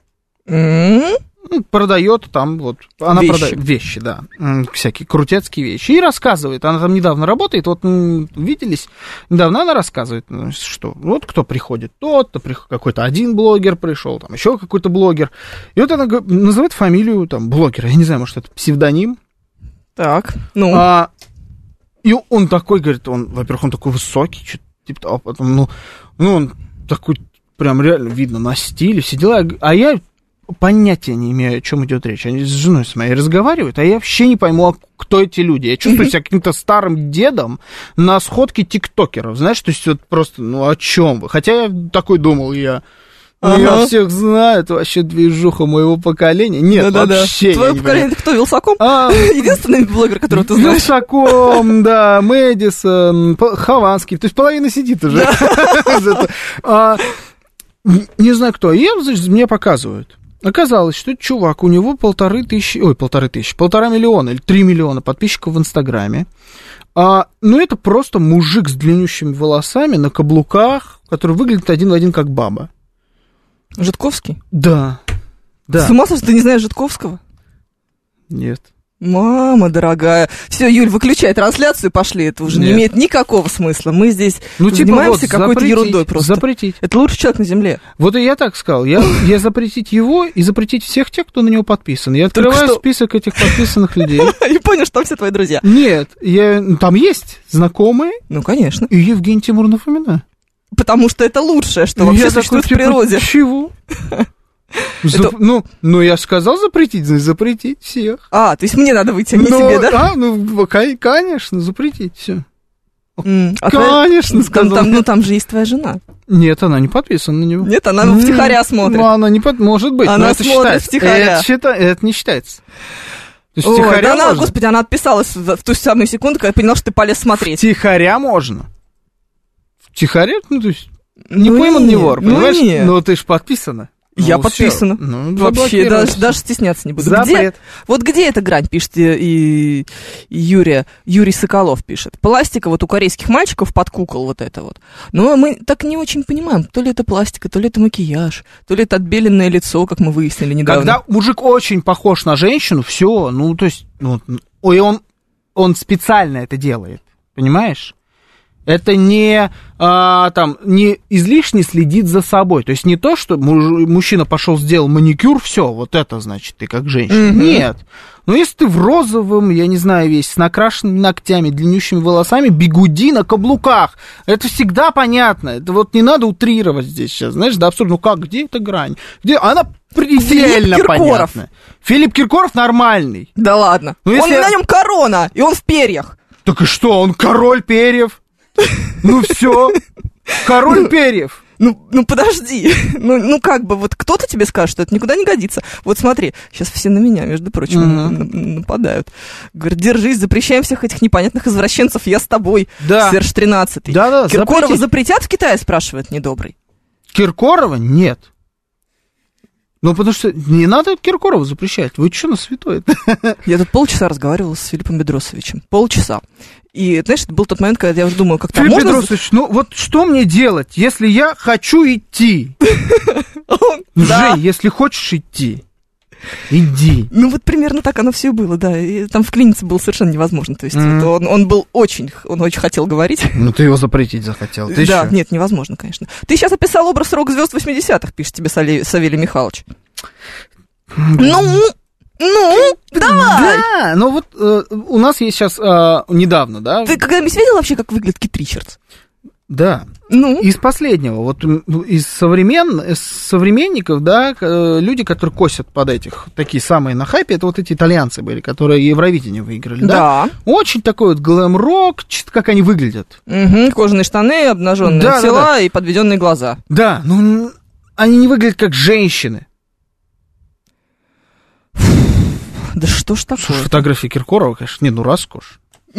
Ну, продает там вот, она вещи. продает вещи, да, всякие крутецкие вещи, и рассказывает, она там недавно работает, вот виделись, недавно она рассказывает, что вот кто приходит, тот-то, какой-то один блогер пришел, там еще какой-то блогер, и вот она называет фамилию там блогера, я не знаю, может это псевдоним. Так, ну. А, и он такой, говорит, он, во-первых, он такой высокий, что-то, типа, а потом, ну, ну, он такой, прям реально видно на стиле, все дела, а я понятия не имею, о чем идет речь. Они с женой с моей разговаривают, а я вообще не пойму, кто эти люди. Я чувствую себя каким-то старым дедом на сходке тиктокеров, знаешь, то есть вот просто, ну, о чем вы? Хотя я такой думал, я... Ага. Я всех знаю, это вообще движуха моего поколения. Нет, да, вообще. Твое поколение, это кто, Вилсаком? А, единственный блогер, которого ты знаешь. Вилсаком, да, Мэдисон, Хованский, то есть половина сидит уже. Не знаю кто, и мне показывают. Оказалось, что этот чувак, у него полторы тысячи, ой, полторы тысячи, полтора миллиона или три миллиона подписчиков в Инстаграме. А, ну, это просто мужик с длиннющими волосами на каблуках, который выглядит один в один как баба. Жидковский? Да, да. С ума сошел, ты не знаешь Жидковского? Нет. Мама дорогая. Все, Юль, выключай трансляцию, пошли. Это уже Нет. не имеет никакого смысла. Мы здесь ну, типа занимаемся вот, какой-то ерундой просто. Запретить. Это лучший человек на земле. Вот и я так сказал. Я, я запретить его и запретить всех тех, кто на него подписан. Я открываю что... список этих подписанных людей. И понял, что там все твои друзья. Нет, я... там есть знакомые. Ну, конечно. И Евгений Тимуров Фомина. Потому что это лучшее, что вообще существует в природе. Чего? За, это... ну, ну, я сказал запретить, запретить всех. А, то есть мне надо выйти, а не но, тебе, да? А, ну, конечно, запретить все. Mm, а конечно, твоя... сказал. Там, там, ну, там же есть твоя жена. Нет, она не подписана на него. Нет, она mm, втихаря смотрит. Ну, она не под... Может быть, она но это смотрит считается. Втихаря. Это, счита... это не считается. То есть Ой, втихаря да она, можно? Господи, она отписалась в ту самую секунду, когда я поняла, что ты полез смотреть. Втихаря можно. Втихаря, ну, то есть... Не ну пойман, не вор, ну понимаешь? Нет. Но ты ж подписана. Я ну, подписана. Ну, вообще, даже, даже стесняться не буду. Где, вот где эта грань, пишет и, и Юрия, Юрий Соколов пишет. Пластика вот у корейских мальчиков под кукол вот это вот. Но мы так не очень понимаем, то ли это пластика, то ли это макияж, то ли это отбеленное лицо, как мы выяснили недавно. Когда мужик очень похож на женщину, все, ну, то есть, ну, ой, он, он специально это делает, понимаешь? Это не, а, там, не излишне следит за собой. То есть не то, что муж, мужчина пошел, сделал маникюр, все, вот это значит ты как женщина. Mm-hmm. Нет. Но если ты в розовом, я не знаю, весь, с накрашенными ногтями, длиннющими волосами, бигуди на каблуках, это всегда понятно. Это вот не надо утрировать здесь сейчас. Знаешь, да абсурд. Ну как, где эта грань? Где? Она предельно Филипп понятна. Филипп Киркоров нормальный. Да ладно. Ну, если... Он на нем корона, и он в перьях. Так и что, он король перьев? Ну все, король перьев. Ну, ну подожди, ну, ну как бы, вот кто-то тебе скажет, что это никуда не годится. Вот смотри, сейчас все на меня, между прочим, uh-huh. нападают. Говорят, держись, запрещаем всех этих непонятных извращенцев, я с тобой, да. Серж тринадцатый. Да-да, Киркорова запретить. Запретят в Китае, спрашивает недобрый. Киркорова нет. Ну, потому что не надо Киркорова запрещать. Вы что на святой? Я тут полчаса разговаривала с Филиппом Бедросовичем. Полчаса. И, знаешь, это был тот момент, когда я уже думаю, как-то Филипп можно... Бедросович, ну вот что мне делать, если я хочу идти? Жень, если хочешь идти, иди. Ну, вот примерно так оно все и было, да. И там вклиниться было совершенно невозможно. То есть mm-hmm. вот он, он был очень, он очень хотел говорить. Ну, ты его запретить захотел. Ты да, еще? Нет, невозможно, конечно. Ты сейчас описал образ рок-звезд восьмидесятых, пишет тебе Савелий, Савелий Михайлович. Mm-hmm. Ну... Ну, давай! Да, ну вот э, у нас есть сейчас э, недавно, да? Ты когда-нибудь видел вообще, как выглядит Кит Ричардс? Да. Ну? Из последнего, вот из, современ, из современников, да, люди, которые косят под этих, такие самые на хайпе, это вот эти итальянцы были, которые Евровидение выиграли, да? Да. Очень такой вот глэм-рок, как они выглядят. Угу, кожаные штаны, обнаженные да, тела да, да. и подведенные глаза. Да, ну они не выглядят как женщины. Да что ж такое? Слушай, фотографии Киркорова, конечно, не, ну роскошь.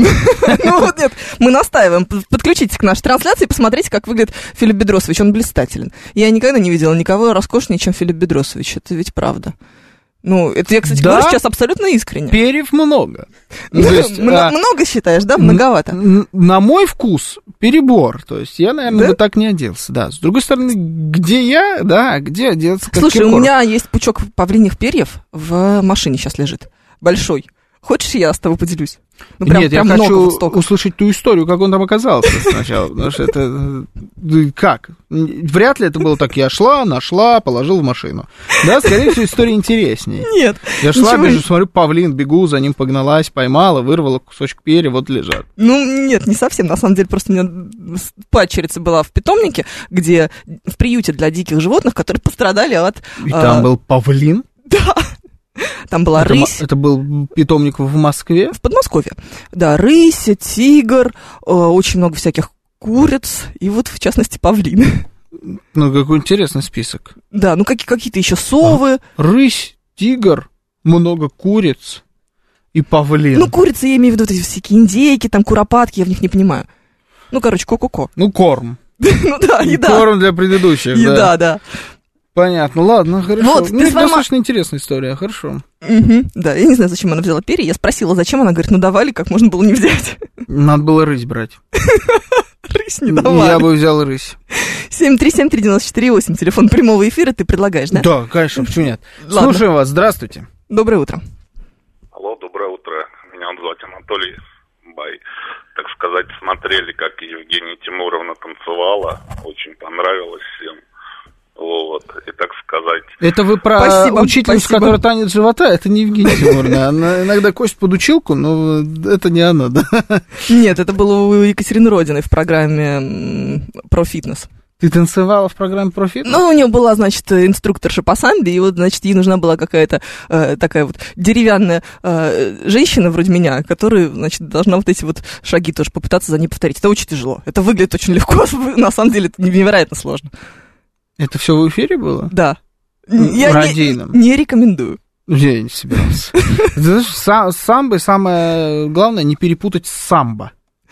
Ну вот нет, мы настаиваем. Подключитесь к нашей трансляции и посмотрите, как выглядит Филипп Бедросович. Он блистателен. Я никогда не видела никого роскошнее, чем Филипп Бедросович. Это ведь правда. Ну, это я, кстати, да? говорю сейчас абсолютно искренне. Перьев много. Есть, а, много считаешь, да? Многовато. На мой вкус перебор. То есть я, наверное, да? бы так не оделся. Да. С другой стороны, где я, да, где одеться как Слушай, Киркоров? У меня есть пучок павлиньих перьев в машине сейчас лежит. Большой. Хочешь, я с тобой поделюсь? Ну, прям, Нет, прям я хочу столько. услышать ту историю, как он там оказался сначала. Потому что это... Как? Вряд ли это было так. Я шла, нашла, положил в машину. Да, скорее всего, история интереснее. Нет. Я шла, бежу, смотрю, павлин, бегу, за ним погналась, поймала, вырвала кусочек перья, вот лежат. Ну, нет, не совсем. На самом деле, просто у меня падчерица была в питомнике, где в приюте для диких животных, которые пострадали от... И там а... был павлин? Да. Там была это, рысь. Это был питомник в Москве? В Подмосковье. Да, рысь, тигр, э, очень много всяких куриц, и вот, в частности, павлины. Ну, какой интересный список. Да, ну, как, какие-то еще совы. Рысь, тигр, много куриц и павлин. Ну, курицы, я имею в виду, вот эти всякие индейки, там, куропатки, я в них не понимаю. Ну, короче, ко-ко-ко. Ну, корм. Ну, да, еда. Корм для предыдущих, да. Еда, да. Понятно, ладно, хорошо. Вот, ну, это достаточно интересная история, хорошо. Угу, да, я не знаю, зачем она взяла перья. Я спросила, зачем, она говорит, ну давали, как можно было не взять. Надо было рысь брать. Рысь не давали. Я бы взял рысь. семь три семь три девять четыре восемь, телефон прямого эфира, ты предлагаешь, да? Да, конечно, почему нет. Ладно. Слушаем вас, здравствуйте. Доброе утро. Алло, доброе утро. Меня зовут Анатолий Бай. Так сказать, смотрели, как Евгения Тимуровна танцевала. Очень понравилось всем. Вот, и так сказать... Это вы про спасибо, учительницу, спасибо. Которая танец живота? Это не Евгения Тимуровна. Она иногда косит под училку, но это не она, да? Нет, это было у Екатерины Родиной в программе про фитнес. Ты танцевала в программе про фитнес? Ну, у нее была, значит, инструкторша по самбе, и вот, значит, ей нужна была какая-то э, такая вот деревянная э, женщина вроде меня, которая, значит, должна вот эти вот шаги тоже попытаться за ней повторить. Это очень тяжело. Это выглядит очень легко, на самом деле это невероятно сложно. Это все в эфире было? Да. Я радийном. Не, не рекомендую. Я не собирался. С самбой самое главное не перепутать с самбо.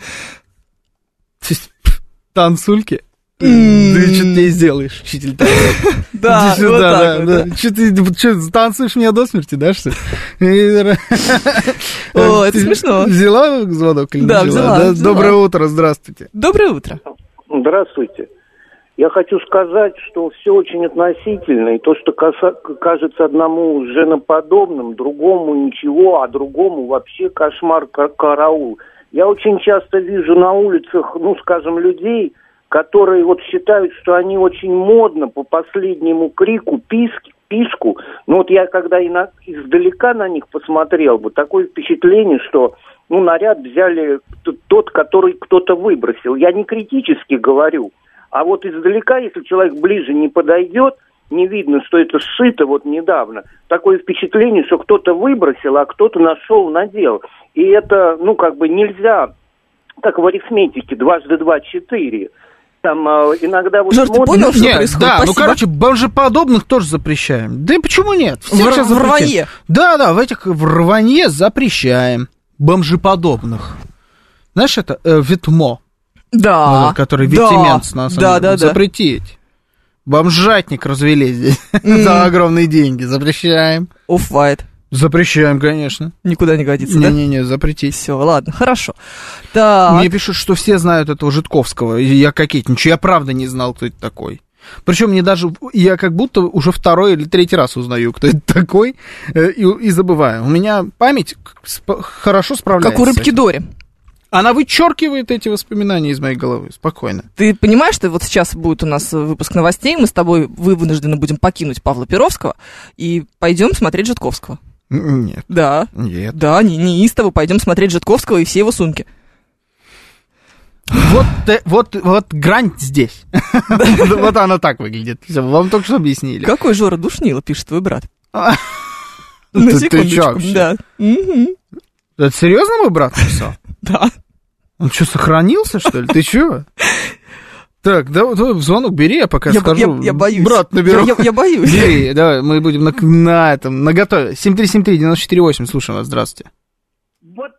Танцульки. Ты что-то не сделаешь, учитель. Да, вот так вот. Что ты танцуешь меня до смерти, да, что ли? О, это смешно. Взяла звонок или не взяла? Да, взяла. Доброе утро, здравствуйте. Доброе утро. Здравствуйте. Я хочу сказать, что все очень относительно, и то, что каса- кажется одному женоподобным, другому ничего, а другому вообще кошмар караул. Я очень часто вижу на улицах, ну, скажем, людей, которые вот считают, что они очень модно по последнему крику, писк, писку. Ну, вот я когда и на, издалека на них посмотрел, вот такое впечатление, что, ну, наряд взяли тот, который кто-то выбросил. Я не критически говорю, а вот издалека, если человек ближе не подойдет, не видно, что это сшито вот недавно. Такое впечатление, что кто-то выбросил, а кто-то нашел, надел. И это, ну, как бы нельзя, как в арифметике, дважды два четыре. Там э, иногда вот Жор, ты смотришь... понял, что Нет, происходит? да, Спасибо. ну, короче, бомжеподобных тоже запрещаем. Да и почему нет? Всех В, сейчас в запретим. рванье. Да, да, в этих в рванье запрещаем. Бомжеподобных. Знаешь, это э, ветмо, Да. вот, который да. ветеменц, на самом да, деле, да, да. запретить. Бомжатник развели здесь за огромные деньги. Запрещаем. Офф-вайт. Запрещаем, конечно. Никуда не годится, да? Не-не-не, запретить. Все, ладно, хорошо. Так. Мне пишут, что все знают этого Житковского. И я кокетничаю. Я правда не знал, кто это такой. Причем мне даже, я как будто уже второй или третий раз узнаю, кто это такой, и, и забываю. У меня память сп- хорошо справляется. Как у рыбки Дори. Она вычеркивает эти воспоминания из моей головы. Спокойно. Ты понимаешь, что вот сейчас будет у нас выпуск новостей, мы с тобой вы вынуждены будем покинуть Павла Перовского и пойдем смотреть Житковского. Нет. Да. Нет. Да, не, неистово пойдем смотреть Житковского и все его сумки. Вот, вот, вот грань здесь. Вот она так выглядит. Вам только что объяснили. Какой Жора душнило, пишет твой брат. На Ты секундочку. чё вообще? Да. Мгм. Это серьезно мой брат написал? Да. Он что, сохранился, что ли? Ты чё? Так, да, вот звонок бери, я пока Я, скажу. я, я боюсь. Брат, наберу. Я, я, я боюсь. Бери, давай, мы будем на, на этом, на готове. семь три семь три девять четыре восемь, слушаем вас, здравствуйте. Вот.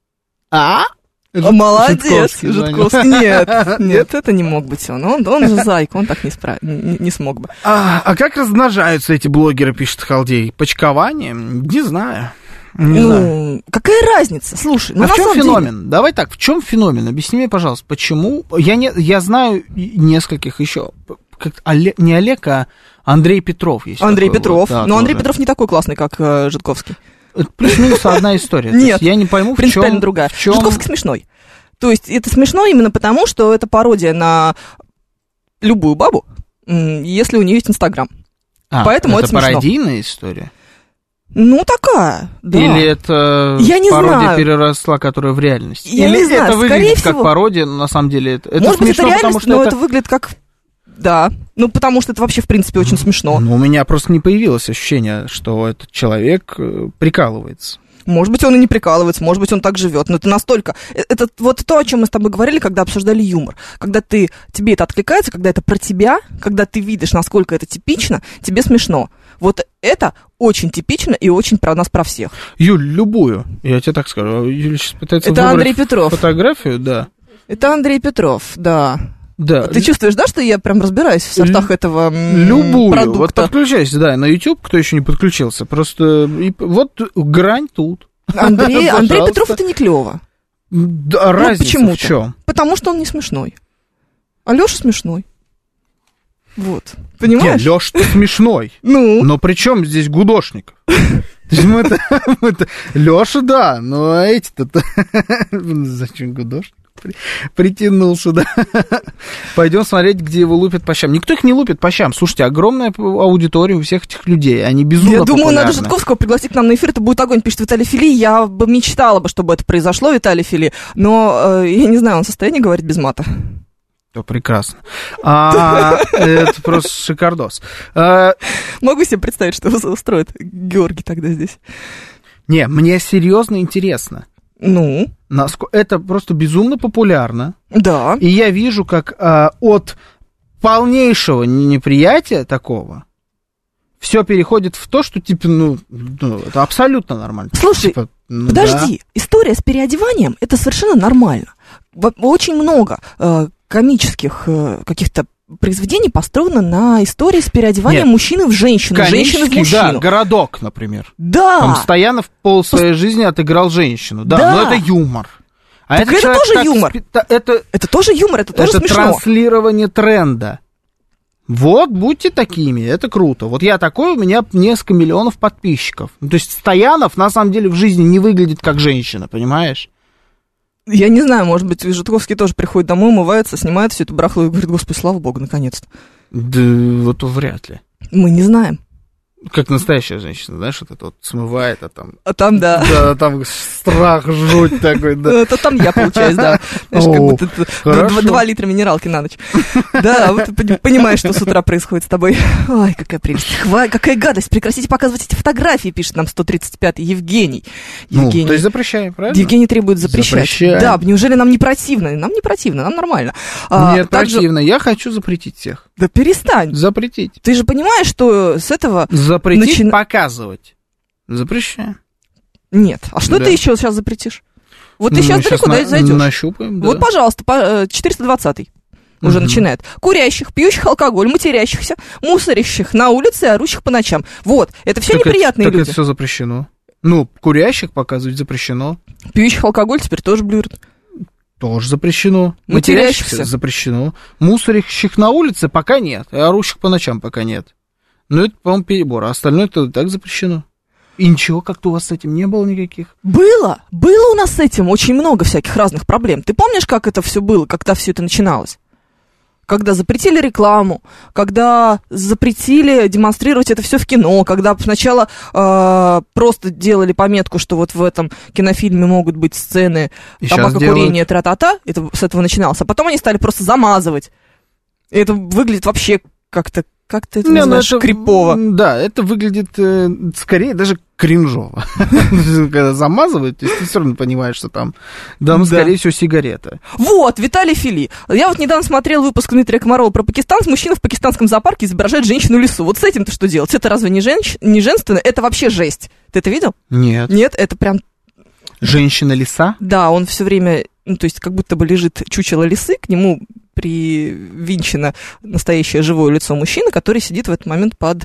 А? О, молодец, Житковский звонил. Житковский. Нет, нет, это не мог быть он. Он, он же зайка, он так не, справ... не, не смог бы. А, а как размножаются эти блогеры, пишет Халдей? Почкованием? Не знаю. Не знаю. Ну, какая разница? Слушай, ну А на в чем самом феномен? деле... Давай так, в чем феномен? Объясни мне, пожалуйста, почему? Я, не, я знаю нескольких еще. Как, Олег, не Олег, а Андрей Петров есть. Андрей такой Петров. вот, да, но Андрей тоже. Петров не такой классный, как э, Житковский. Это плюс-минус одна история. Нет, То есть я не пойму, в чем... принципиально другая. В чем... Житковский смешной. То есть это смешно именно потому, что это пародия на любую бабу, если у нее есть Инстаграм. А, Поэтому это это смешно. пародийная история? Ну, такая, да. Или это Я не пародия знаю. переросла, которая в реальность? Я Или не знаю, это выглядит скорее как всего. пародия, но на самом деле это, это Может быть, смешно, это потому реальность, что но это... это выглядит как... Да, ну потому что это вообще, в принципе, очень смешно. Ну, у меня просто не появилось ощущение, что этот человек э, прикалывается. Может быть, он и не прикалывается, может быть, он так живет, но это настолько... Это вот то, о чем мы с тобой говорили, когда обсуждали юмор. Когда ты, тебе это откликается, когда это про тебя, когда ты видишь, насколько это типично, тебе смешно. Вот это очень типично и очень про нас, про всех. Юль, любую, я тебе так скажу. Юля сейчас пытается Это выбрать Андрей Петров. фотографию, да. Это Андрей Петров, да. Да. Ты чувствуешь, да, что я прям разбираюсь в сортах Лю- этого м, Любую. продукта? Вот подключайся, да, на YouTube, кто еще не подключился. Просто и, вот грань тут. Андрей, Андрей Пожалуйста. Петров это не клево. Да, Ну, разница почему-то. в чем? Потому что он не смешной. А Леша смешной. Вот. Понимаешь? Леш, ты смешной. Ну. Но при чем здесь Гудошников? Леша, да, но эти-то... Зачем Гудошников? Притянул сюда. Пойдем смотреть, где его лупят по щам. Никто их не лупит по щам. Слушайте, огромная аудитория у всех этих людей. Они безумно Я думаю, популярны. надо Житковского пригласить к нам на эфир. Это будет огонь, пишет Виталий Фили. Я бы мечтала бы, чтобы это произошло, Виталий Фили. Но э, я не знаю, он в состоянии говорить без мата. То прекрасно. А, это просто шикардос. А, Могу себе представить, что устроит Георгий тогда здесь. не, мне серьезно интересно. Ну, Насколько это просто безумно популярно. да. И я вижу, как а, от полнейшего неприятия такого все переходит в то, что типа, ну, ну это абсолютно нормально. Слушай, Типа, ну, подожди, да. история с переодеванием это совершенно нормально. Во- Очень много э, комических э, каких-то произведений построено на истории с переодеванием Нет. мужчины в женщину, женщины в Комический, да, мужчину. городок, например. Да. Там Стоянов пол своей жизни отыграл женщину. Да, Да. но это юмор. А Так это человек тоже так юмор. спи- та- Это, Это тоже юмор, это тоже это смешно. транслирование тренда. Вот, будьте такими, это круто. Вот я такой, у меня несколько миллионов подписчиков. Ну, то есть Стоянов, на самом деле, в жизни не выглядит как женщина, понимаешь? Я не знаю, может быть, Житковский тоже приходит домой, умывается, снимает всю эту барахло и говорит: Господи, слава богу, наконец-то. Да вот вряд ли. Мы не знаем. Как настоящая женщина, знаешь, вот это вот смывает, а там... А там, да. Да, там страх, жуть такой, да. Это там я, получаюсь, да. Знаешь, как будто два, два литра минералки на ночь. Да, вот ты понимаешь, что с утра происходит с тобой. Ой, какая прелесть. Хва, какая гадость. Прекратите показывать эти фотографии, пишет нам сто тридцать пятый Евгений. Евгений. Ну, то есть запрещаем, правильно? Евгений требует запрещать. Запрещаем. Да, неужели нам не противно? Нам не противно, нам нормально. Нет, а, противно. Я хочу запретить всех. Да перестань. Запретить. Ты же понимаешь, что с этого... Запретить начи... показывать. Запрещаем. Нет. А что да. ты еще сейчас запретишь? Вот ты ну, сейчас далеко на... зайдешь. Нащупаем, да. Вот, пожалуйста, четыреста двадцатый уже угу. начинает. Курящих, пьющих алкоголь, матерящихся, мусорящих на улице и орущих по ночам. Вот. Это все так неприятные это, люди. Так это все запрещено. Ну, курящих показывать запрещено. Пьющих алкоголь теперь тоже блюрят. Тоже запрещено. Матерящихся. Матерящихся запрещено. Мусорящих на улице пока нет. И орущих по ночам пока нет. Но это, по-моему, перебор. А остальное-то так запрещено. И ничего, как-то у вас с этим не было никаких? Было. Было у нас с этим очень много всяких разных проблем. Ты помнишь, как это все было, когда все это начиналось? Когда запретили рекламу, когда запретили демонстрировать это все в кино, когда сначала э, просто делали пометку, что вот в этом кинофильме могут быть сцены табакокурения, тра-та-та, это с этого начиналось, а потом они стали просто замазывать. И это выглядит вообще как-то, как ты это не, называешь, это, крипово. Да, это выглядит э, скорее даже кринжово. Когда замазывают, то есть ты все равно понимаешь, что там, да, скорее всего, сигарета. Вот, Виталий Фили. Я вот недавно смотрел выпуск Дмитрия Комарова про Пакистан. Мужчина в пакистанском зоопарке изображает женщину-лису. Вот с этим-то что делать? Это разве не, женщ... не женственно? Это вообще жесть. Ты это видел? Нет. Нет, это прям... Женщина-лиса? Да, он все время, ну, то есть как будто бы лежит чучело лисы, к нему привинчено настоящее живое лицо мужчины, который сидит в этот момент под,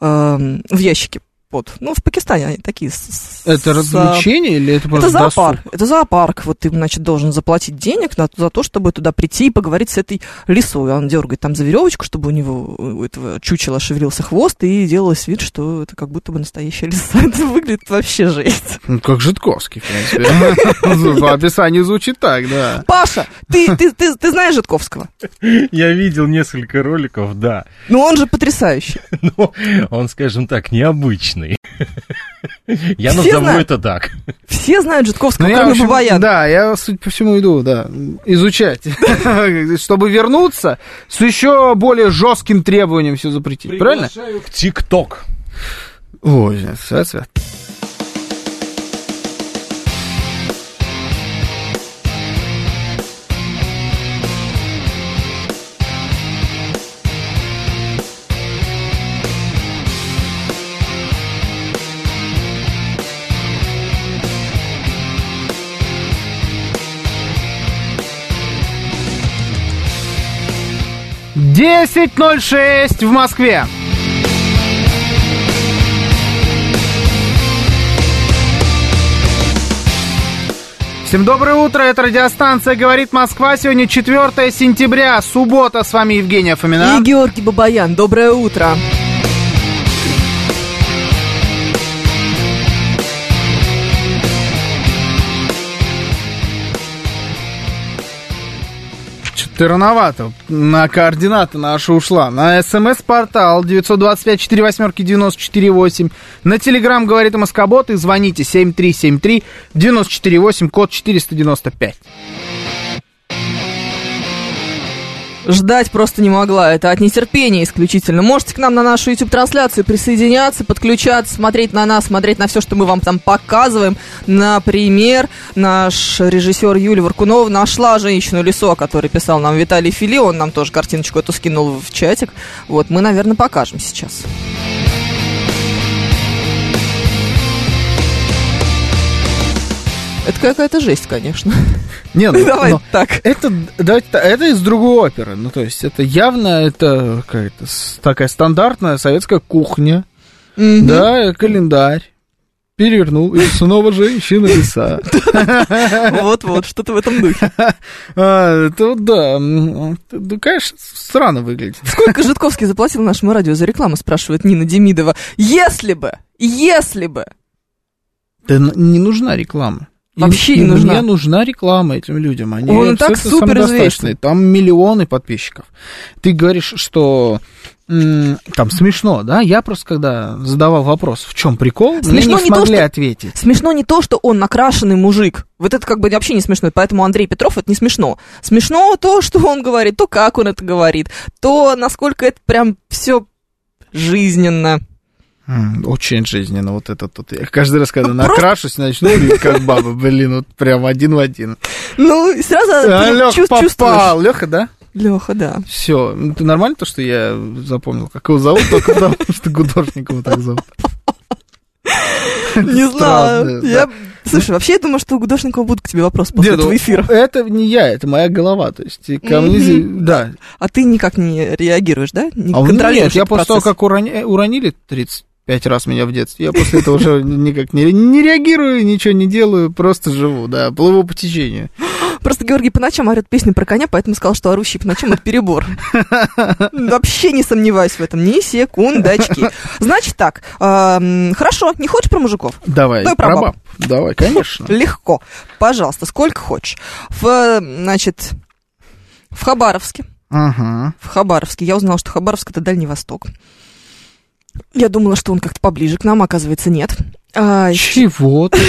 э, в ящике. Вот. Ну, в Пакистане они такие... С, это развлечение с... или это просто это зоопарк. досуг? Это зоопарк. Вот ты, значит, должен заплатить денег на, за то, чтобы туда прийти и поговорить с этой лисой. Он дергает там за веревочку, чтобы у него, у этого чучела шевелился хвост, и делалось вид, что это как будто бы настоящая лиса. Это выглядит вообще жесть. Ну, как Житковский, в принципе. По описанию звучит так, да. Паша, ты знаешь Житковского? Я видел несколько роликов, да. Ну, он же потрясающий. Ну, он, скажем так, необычный. Я все назову знают. Это так. Все знают Житковского, ну, кроме Бабаяна. Да, я, судя по всему, иду, да, изучать. Чтобы вернуться с еще более жестким требованием все запретить. Правильно? Приглашаю к ТикТок. Ой, свят, свят. десять ноль шесть в Москве. Всем доброе утро, это радиостанция «Говорит Москва». Сегодня четвёртое сентября, суббота. С вами Евгения Фомина. И Георгий Бабаян. Доброе утро. Ты рановато. На координаты наши ушла. На смс-портал девять два пять четыре восемь девять четыре восемь. На телеграм «Говорит Москобот» и звоните семь три семь три девять четыре восемь, код четыреста девяносто пять. Ждать просто не могла, это от нетерпения исключительно. Можете к нам на нашу YouTube-трансляцию присоединяться, подключаться, смотреть на нас, смотреть на все, что мы вам там показываем. Например, наш режиссер Юлия Варкунова нашла женщину-лису, о которой писал нам Виталий Фили, он нам тоже картиночку эту скинул в чатик. Вот, мы, наверное, покажем сейчас. Это какая-то жесть, конечно. Не, ну, давай так. Это, давайте, это из другой оперы. Ну, то есть, это явно это какая-то такая стандартная советская кухня. Mm-hmm. Да, календарь. Перевернул, и снова женщина-лиса. Вот-вот, что-то в этом духе. Это да, ну, конечно, странно выглядит. Сколько Житковский заплатил нашему радио за рекламу, спрашивает Нина Демидова. Если бы, если бы. Да не нужна реклама. Вообще и, не и нужна. Мне нужна реклама этим людям. Они Он так абсолютно супер самодостаточные. известный. Там миллионы подписчиков. Ты говоришь, что м- там смешно, да? Я просто когда задавал вопрос, в чем прикол, Смешно мне не, не смогли то, что... ответить. Смешно не то, что он накрашенный мужик. Вот это как бы вообще не смешно. Поэтому Андрей Петров это не смешно. Смешно то, что он говорит, то, как он это говорит, то, насколько это прям все жизненно. Очень жизненно вот это тут. Я каждый раз, когда ну, накрашусь, просто... начну видеть как баба, блин, вот прям один в один. Ну, сразу а, Лёха чувств, попал. Лёха, да? Лёха, да. Все, это нормально то, что я запомнил, как его зовут, только потому что Гудошникова так зовут. Не знаю. Я... Слушай, вообще я думаю, что у Гудошникова будут к тебе вопросы после этого эфира. Это не я, это моя голова, то есть ко мне, да. А ты никак не реагируешь, да? Не а контролируешь нет, я после того, как урони, уронили тридцать пять раз меня в детстве, я после этого уже никак не, не реагирую, ничего не делаю, просто живу, да, плыву по течению. Просто Георгий по ночам орёт песню про коня, поэтому сказал, что орущий по ночам — это перебор. Вообще не сомневаюсь в этом, ни секундочки. Значит так, э, хорошо, не хочешь про мужиков? Давай, Давай про баб. Давай, конечно. Легко. Пожалуйста, сколько хочешь. В, значит, в Хабаровске. Ага. В Хабаровске. Я узнала, что Хабаровск — это Дальний Восток. Я думала, что он как-то поближе к нам, оказывается, нет. А, Чего ты?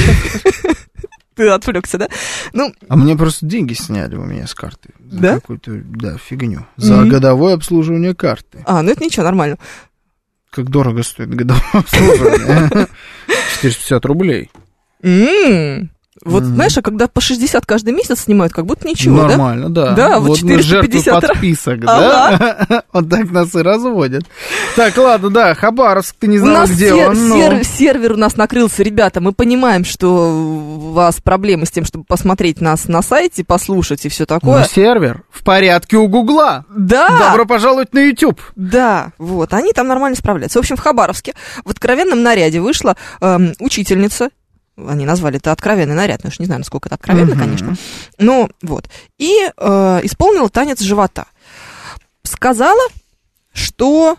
Ты отвлекся, да? Ну, а мне просто деньги сняли у меня с карты. За да? Какую-то, да, фигню. За mm-hmm. годовое обслуживание карты. А, ну это ничего, нормально. Как дорого стоит годовое обслуживание? четыреста пятьдесят рублей. М-м-м. Вот, mm-hmm. знаешь, а когда по шестьдесят каждый месяц снимают, как будто ничего, нормально, да? Нормально, да. Да, вот четыреста пятьдесят подписок, да? Вот так нас и разводят. Так, ладно, да, Хабаровск, ты не знала, где он. Сервер у нас накрылся, ребята, мы понимаем, что у вас проблемы с тем, чтобы посмотреть нас на сайте, послушать и все такое. Ну, сервер в порядке у Гугла. Да. Добро пожаловать на YouTube. Да, вот, они там нормально справляются. В общем, в Хабаровске в откровенном наряде вышла учительница. Они назвали это откровенный наряд, но я не знаю, насколько это откровенно, uh-huh. конечно. Ну, вот. И э, исполнила танец живота. Сказала, что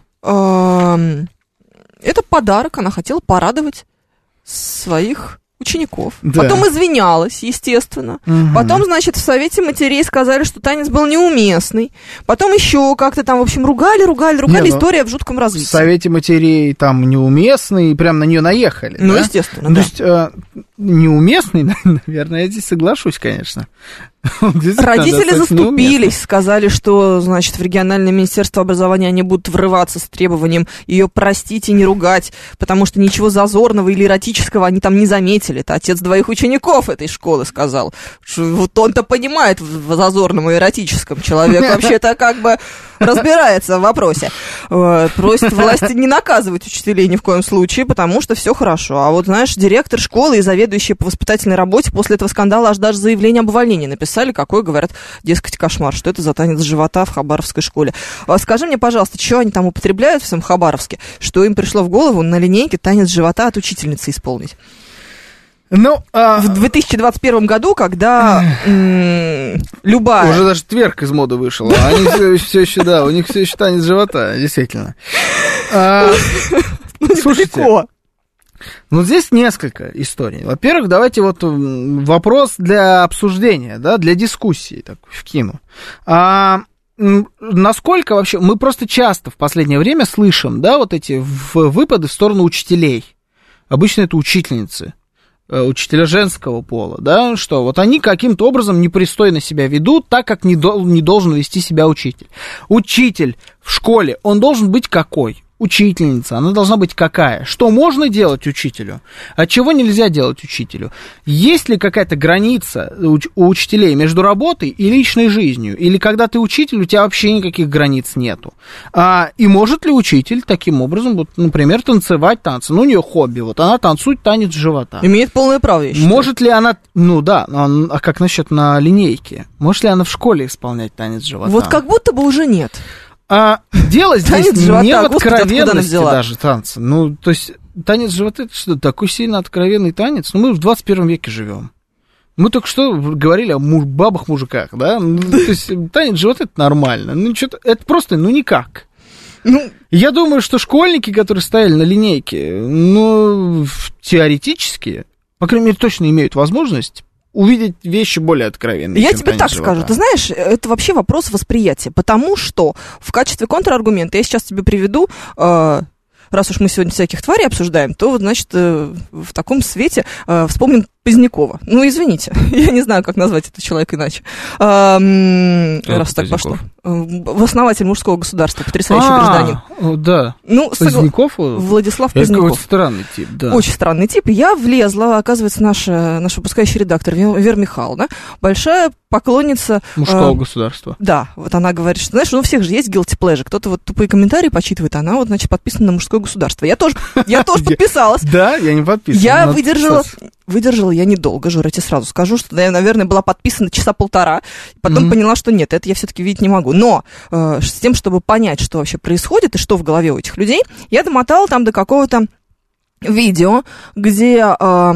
э, это подарок, она хотела порадовать своих учеников. Да. Потом извинялась, естественно. Угу. Потом, значит, в совете матерей сказали, что танец был неуместный. Потом еще как-то там, в общем, ругали, ругали, ругали. Не, история в жутком развитии. В совете матерей там неуместный, и прям на нее наехали. Ну, да? естественно, ну, да. То есть, э, неуместный, наверное, я здесь соглашусь, конечно. Родители заступились, сказали, что, значит, в региональное министерство образования они будут врываться с требованием ее простить и не ругать, потому что ничего зазорного или эротического они там не заметили. Это отец двоих учеников этой школы сказал. Вот он-то понимает в зазорном и эротическом. Человек вообще-то как бы разбирается в вопросе. Просит власти не наказывать учителей ни в коем случае, потому что все хорошо. А вот, знаешь, директор школы и заведующий по воспитательной работе после этого скандала аж даже заявление об увольнении написали. Какой, говорят, дескать, кошмар, что это за танец живота в хабаровской школе. Скажи мне, пожалуйста, что они там употребляют в самом Хабаровске, что им пришло в голову на линейке танец живота от учительницы исполнить? Ну, а... В две тысячи двадцать первом году, когда м- любая... Уже даже тверк из моды вышел, а они все, все еще, да, у них все еще танец живота, действительно. Слушайте, ну, здесь несколько историй. Во-первых, давайте вот вопрос для обсуждения, да, для дискуссии такой вкину. А, насколько вообще... Мы просто часто в последнее время слышим, да, вот эти выпады в сторону учителей. Обычно это учительницы, учителя женского пола, да, что вот они каким-то образом непристойно себя ведут, так как не, дол- не должен вести себя учитель. Учитель в школе, он должен быть какой? Учительница, она должна быть какая? Что можно делать учителю, а чего нельзя делать учителю? Есть ли какая-то граница у учителей между работой и личной жизнью? Или когда ты учитель, у тебя вообще никаких границ нету? А, и может ли учитель таким образом, вот, например, танцевать танцы? Ну, у нее хобби, вот она танцует танец живота. Имеет полное право, я считаю. Может ли она, ну да, а как насчет на линейке? Может ли она в школе исполнять танец живота? Вот как будто бы уже нет. А дело здесь танец живота, не в откровенности Господи, даже танца. Ну, то есть, танец живота, это что, такой сильно откровенный танец? Ну, мы в двадцать первом веке живем. Мы только что говорили о муж, бабах-мужиках, да? Ну, то есть, танец живота, это нормально. Ну, что-то, это просто, ну, никак. Ну, я думаю, что школьники, которые стояли на линейке, ну, теоретически, по крайней мере, точно имеют возможность увидеть вещи более откровенные. Я тебе так живота. скажу, ты знаешь, это вообще вопрос восприятия, потому что в качестве контраргумента я сейчас тебе приведу... Э, раз уж мы сегодня всяких тварей обсуждаем, то, вот, значит, э, в таком свете э, вспомним Позднякова. Ну, извините, я не знаю, как назвать этого человека иначе. А, раз так пошло. Основатель мужского государства, потрясающий а, гражданин. Да. Ну, Поздняков? Владислав Поздняков. Это странный тип, да. Очень странный тип. И я влезла, оказывается, наша, наша выпускающий редактор Вера Михайловна, большая поклонница... Мужского э, государства. Да, вот она говорит, что, знаешь, ну, у всех же есть guilty pleasure. Кто-то вот тупые комментарии почитывает, а она вот, значит, подписана на мужское государство. Я тоже, я тоже подписалась. Да, я не подписан. Я выдержала... Выдержала я недолго, Жора, я тебе сразу скажу, что я, наверное, была подписана часа полтора, потом mm-hmm. поняла, что нет, это я все-таки видеть не могу. Но э, с тем, чтобы понять, что вообще происходит и что в голове у этих людей, я домотала там до какого-то видео, где э,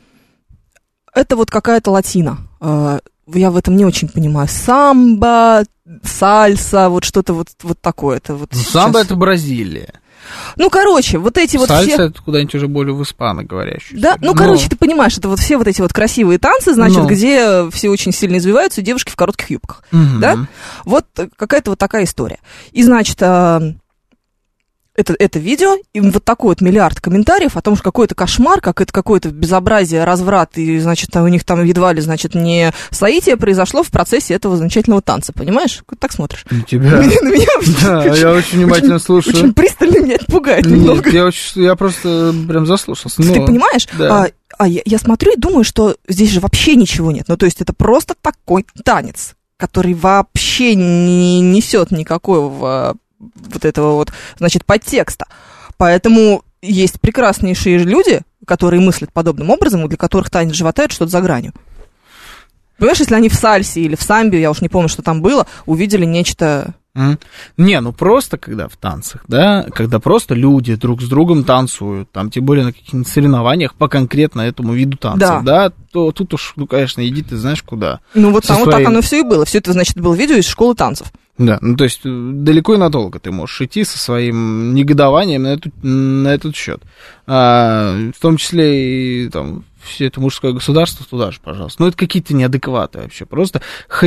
это вот какая-то латина. Э, я в этом не очень понимаю. Самбо, сальса, вот что-то вот, вот такое. Это вот самбо сейчас... это Бразилия. Ну, короче, вот эти вот сальса все... это куда-нибудь уже более в испаноговорящую. Да, ну, Но... короче, ты понимаешь, это вот все вот эти вот красивые танцы, значит, Но... где все очень сильно извиваются, и девушки в коротких юбках, угу. да? Вот какая-то вот такая история. И, значит, это, это видео, и вот такой вот миллиард комментариев о том, что какой-то кошмар, как это какое-то безобразие, разврат, и, значит, у них там едва ли, значит, не соитие произошло в процессе этого замечательного танца, понимаешь? Как ты так смотришь? На тебя? На меня да, я очень внимательно слушаю. Очень пристально меня это пугает немного. Нет, я просто прям заслушался. Ты понимаешь? А я смотрю и думаю, что здесь же вообще ничего нет. Ну, то есть это просто такой танец, который вообще не несет никакого... вот этого вот, значит, подтекста. Поэтому есть прекраснейшие люди, которые мыслят подобным образом, и для которых танец живота — это что-то за гранью. Понимаешь, если они в сальсе или в самбе, я уж не помню, что там было, увидели нечто... Mm. Не, ну просто когда в танцах, да, когда просто люди друг с другом танцуют, там, тем более на каких-нибудь соревнованиях по конкретно этому виду танцев, да, да, то тут уж, ну, конечно, иди ты знаешь куда. Ну вот там своей... вот так оно все и было. Все это, значит, было видео из школы танцев. Да, ну то есть далеко и надолго ты можешь идти со своим негодованием на, эту, на этот счет. А, в том числе и там все это мужское государство туда же, пожалуйста. Ну это какие-то неадекваты вообще. Просто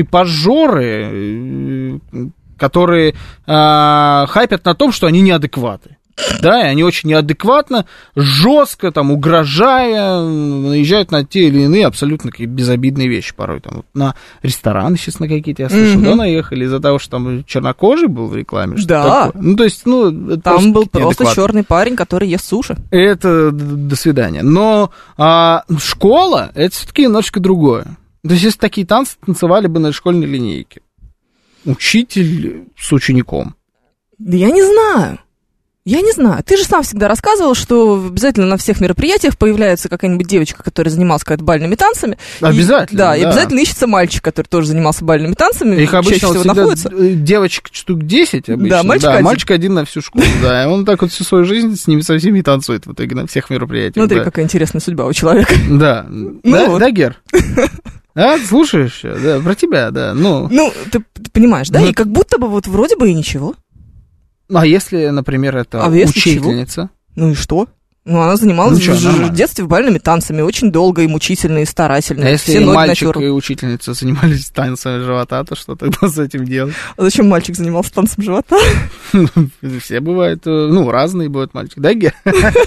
хайпажоры, которые а, хайпят на том, что они неадекваты. Да, и они очень неадекватно, жестко, там, угрожая, наезжают на те или иные абсолютно безобидные вещи порой. Там, вот на рестораны сейчас на какие-то, я слышал, mm-hmm. да, наехали из-за того, что там чернокожий был в рекламе. Что да. Такое. Ну, то есть, ну... Там просто был просто черный парень, который ест суши. Это до свидания. Но а, школа, это все-таки немножечко другое. То есть, если такие танцы танцевали бы на школьной линейке, учитель с учеником. Да я не знаю. Я не знаю. Ты же сам всегда рассказывал, что обязательно на всех мероприятиях появляется какая-нибудь девочка, которая занималась какая-то бальными танцами. Обязательно, и, да, да. И обязательно ищется мальчик, который тоже занимался бальными танцами. Их обычно вот находится. Девочек штук десять обычно. Да, мальчик, да, один. мальчик один на всю школу. Да, и он так вот всю свою жизнь с ними со всеми танцует в итоге на всех мероприятиях. Смотри, какая интересная судьба у человека. Да. Да, Гер? А, слушаешь? Да, про тебя, да. Ну, ну ты понимаешь, да? И как будто бы вот вроде бы и ничего. А если, например, это а если учительница? Чего? Ну и что? Ну, она занималась ну, что, в детстве бальными танцами, очень долго и мучительно, и старательно. А если и мальчик натеру. И учительница занимались танцами живота, то что тогда с этим делать? А зачем мальчик занимался танцем живота? Все бывают, ну, разные бывают мальчики. Да, Ге?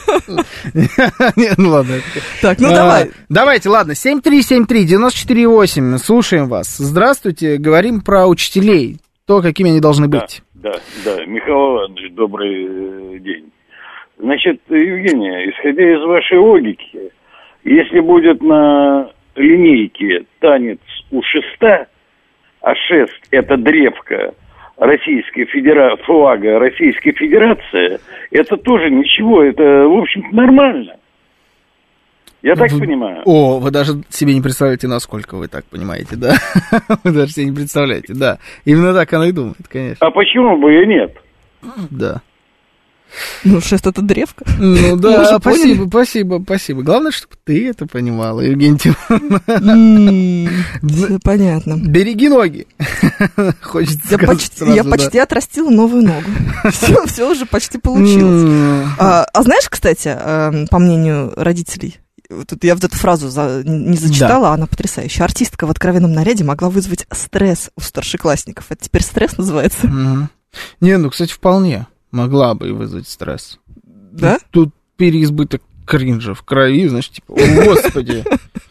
Ну, ладно. Так, ну давай. Давайте, ладно, семь три семь три девять четыре восемь, слушаем вас. Здравствуйте, говорим про учителей, то, какими они должны быть. Да, да, Михаил Иванович, добрый день. Значит, Евгения, исходя из вашей логики, если будет на линейке танец у шеста, а шест – это древко Российской Федера... флага Российской Федерации, это тоже ничего, это, в общем-то, нормально. Я так вы, понимаю. О, вы даже себе не представляете, насколько вы так понимаете, да? Вы даже себе не представляете, да. Именно так она и думает, конечно. А почему бы и нет? Да. Ну, шест — это древко. Ну да, спасибо, спасибо, спасибо. Главное, чтобы ты это понимала, Евгения Тимофеевна. Понятно. Береги ноги. Хочется я сказать почти, сразу, я да. почти отрастила новую ногу. все, все уже почти получилось. а, а знаешь, кстати, по мнению родителей Тут я вот эту фразу за, не зачитала, да. Она потрясающая. Артистка в откровенном наряде могла вызвать стресс у старшеклассников. Это теперь стресс называется? Mm-hmm. Не, ну, кстати, вполне могла бы и вызвать стресс. Да? Тут переизбыток кринжа в крови, значит, типа, о, господи.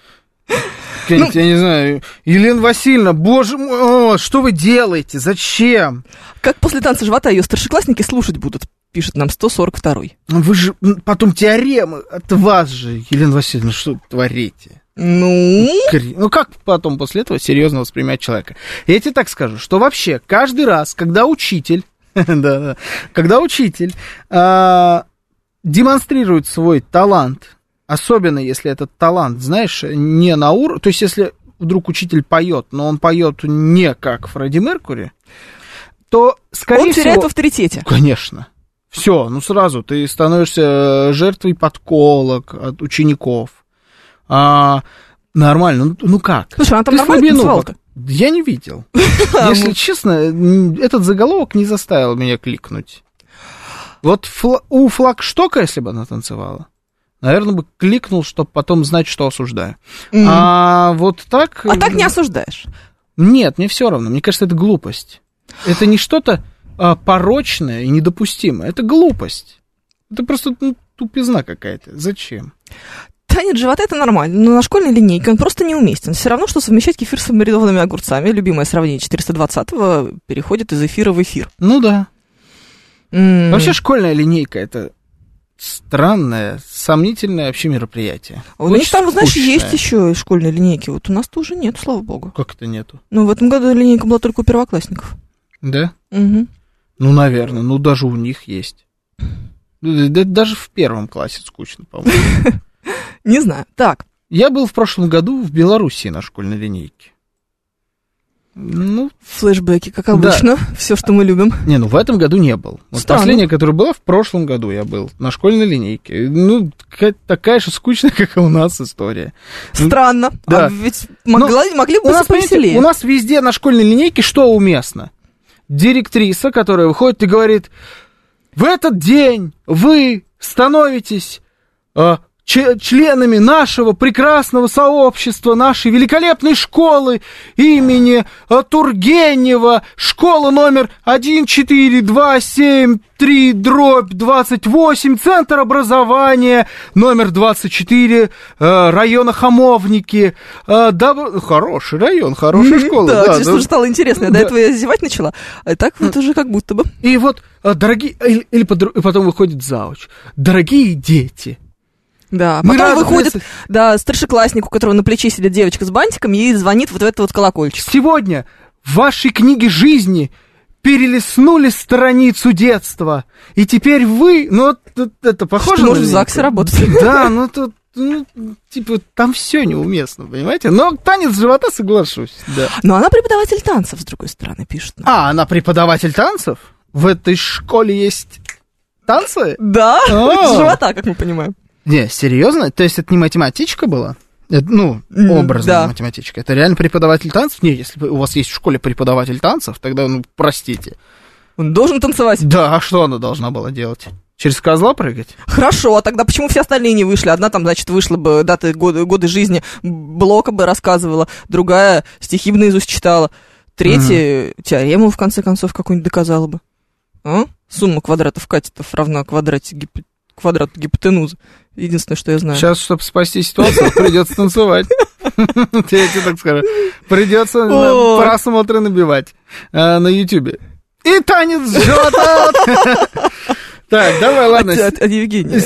Ну, я не знаю, Елена Васильевна, боже мой, о, что вы делаете, зачем? Как после танца живота ее старшеклассники слушать будут, пишет нам сто сорок второй. Вы же потом теоремы от вас же, Елена Васильевна, что вы творите? Ну? Ну, как потом после этого серьезно воспринимать человека? Я тебе так скажу, что вообще каждый раз, когда учитель, да, когда учитель демонстрирует свой талант, особенно если этот талант, знаешь, не на уровне... То есть, если вдруг учитель поет, но он поет не как Фредди Меркьюри, то, скорее он всего... Он теряет в авторитете. Конечно. Все, ну сразу ты становишься жертвой подколок от учеников. А, нормально, ну, ну как? Слушай, она там ты нормально танцевала-то? Я не видел. Если честно, этот заголовок не заставил меня кликнуть. Вот фла- у Флагштока, если бы она танцевала, наверное, бы кликнул, чтобы потом знать, что осуждаю. Mm. А вот так... А так не осуждаешь? Нет, мне все равно. Мне кажется, это глупость. Это не что-то а, порочное и недопустимое. Это глупость. Это просто ну, тупизна какая-то. Зачем? Танец живота — это нормально, но на школьной линейке он просто неуместен. Все равно, что совмещать кефир с маринованными огурцами. Любимое сравнение четыреста двадцатого переходит из эфира в эфир. Ну да. Mm. Вообще школьная линейка — это странное, сомнительное вообще мероприятие. У них там, знаешь, есть еще школьные линейки. Вот у нас тоже нет, слава богу. Как это нету? Ну, в этом году линейка была только у первоклассников. Да? Угу. Ну, наверное. Ну, даже у них есть. Даже в первом классе скучно, по-моему. Не знаю. Так. Я был в прошлом году в Белоруссии на школьной линейке. Ну, флешбеки, как обычно, да. Все, что мы любим. Не, ну в этом году не был. Вот последняя, которая была, в прошлом году я был на школьной линейке. Ну, такая же скучная, как и у нас история. Странно. Да. А ведь могла, Но могли бы быть повеселее. У нас везде на школьной линейке что уместно? Директриса, которая выходит и говорит: в этот день вы становитесь... А, членами нашего прекрасного сообщества, нашей великолепной школы имени Тургенева, школа номер один четыре два семь три дробь двадцать восемь, центр образования номер двадцать четыре, района Хамовники. Да, хороший район, хорошая школа. Да, да, да. Стало интересно, я до этого я зевать начала, а так вот уже как будто бы. И вот, дорогие, или потом выходит зауч: дорогие дети. Да, мы потом выходит, да, старшеклассник, у которого на плече сидит девочка с бантиком, и звонит вот этот вот колокольчик. Сегодня в вашей книге жизни перелистнули страницу детства, и теперь вы, ну, это, это похоже что на... может в ЗАГСе работать. Да, ну, тут, ну, типа, там все неуместно, понимаете? Но танец живота, соглашусь, да. Но она преподаватель танцев, с другой стороны, пишет. А, она преподаватель танцев? В этой школе есть танцы? Да, с живота, как мы понимаем. Не, серьезно? То есть это не математичка была? Это, ну, образная да. математичка. Это реально преподаватель танцев? Не, если у вас есть в школе преподаватель танцев, тогда, ну, простите. Он должен танцевать? Да, а что она должна была делать? Через козла прыгать? Хорошо, а тогда почему все остальные не вышли? Одна там, значит, вышла бы, даты, годы, годы жизни Блока бы рассказывала, другая стихи бы наизусть читала, третья mm. теорему, в конце концов, какую-нибудь доказала бы. А? Сумма квадратов катетов равна квадрате гип... квадрату гипотенузы. Единственное, что я знаю. Сейчас, чтобы спасти ситуацию, придется танцевать. Я тебе так скажу. Придется просмотры набивать на Ютубе. И танец живота! Так, давай, ладно. От Евгения.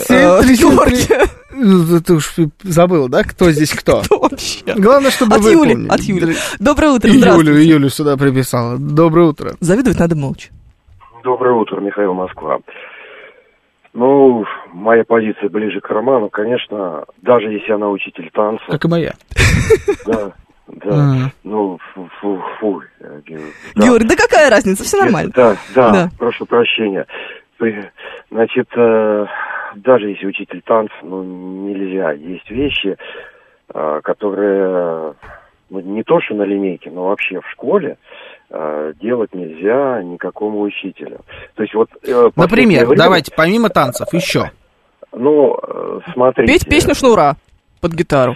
Ты уж забыл, да, кто здесь кто? Кто вообще? Главное, чтобы вы помнили. От Юли. Доброе утро, здравствуйте. Юлю, Юлю сюда приписала. Доброе утро. Завидовать надо молча. Доброе утро, Михаил, Москва. Ну, моя позиция ближе к Роману, конечно, даже если она учитель танца. Как и моя. Да, да. Ну, фу, фу, фу. Георгий, да какая разница, все нормально. Да, да, прошу прощения. Значит, даже если учитель танца, ну, нельзя. Есть вещи, которые, ну, не то что на линейке, но вообще в школе делать нельзя никакому учителю. То есть вот... Например, время... давайте, помимо танцев, еще. Ну, смотрите... Петь песню «Шнура». под гитару?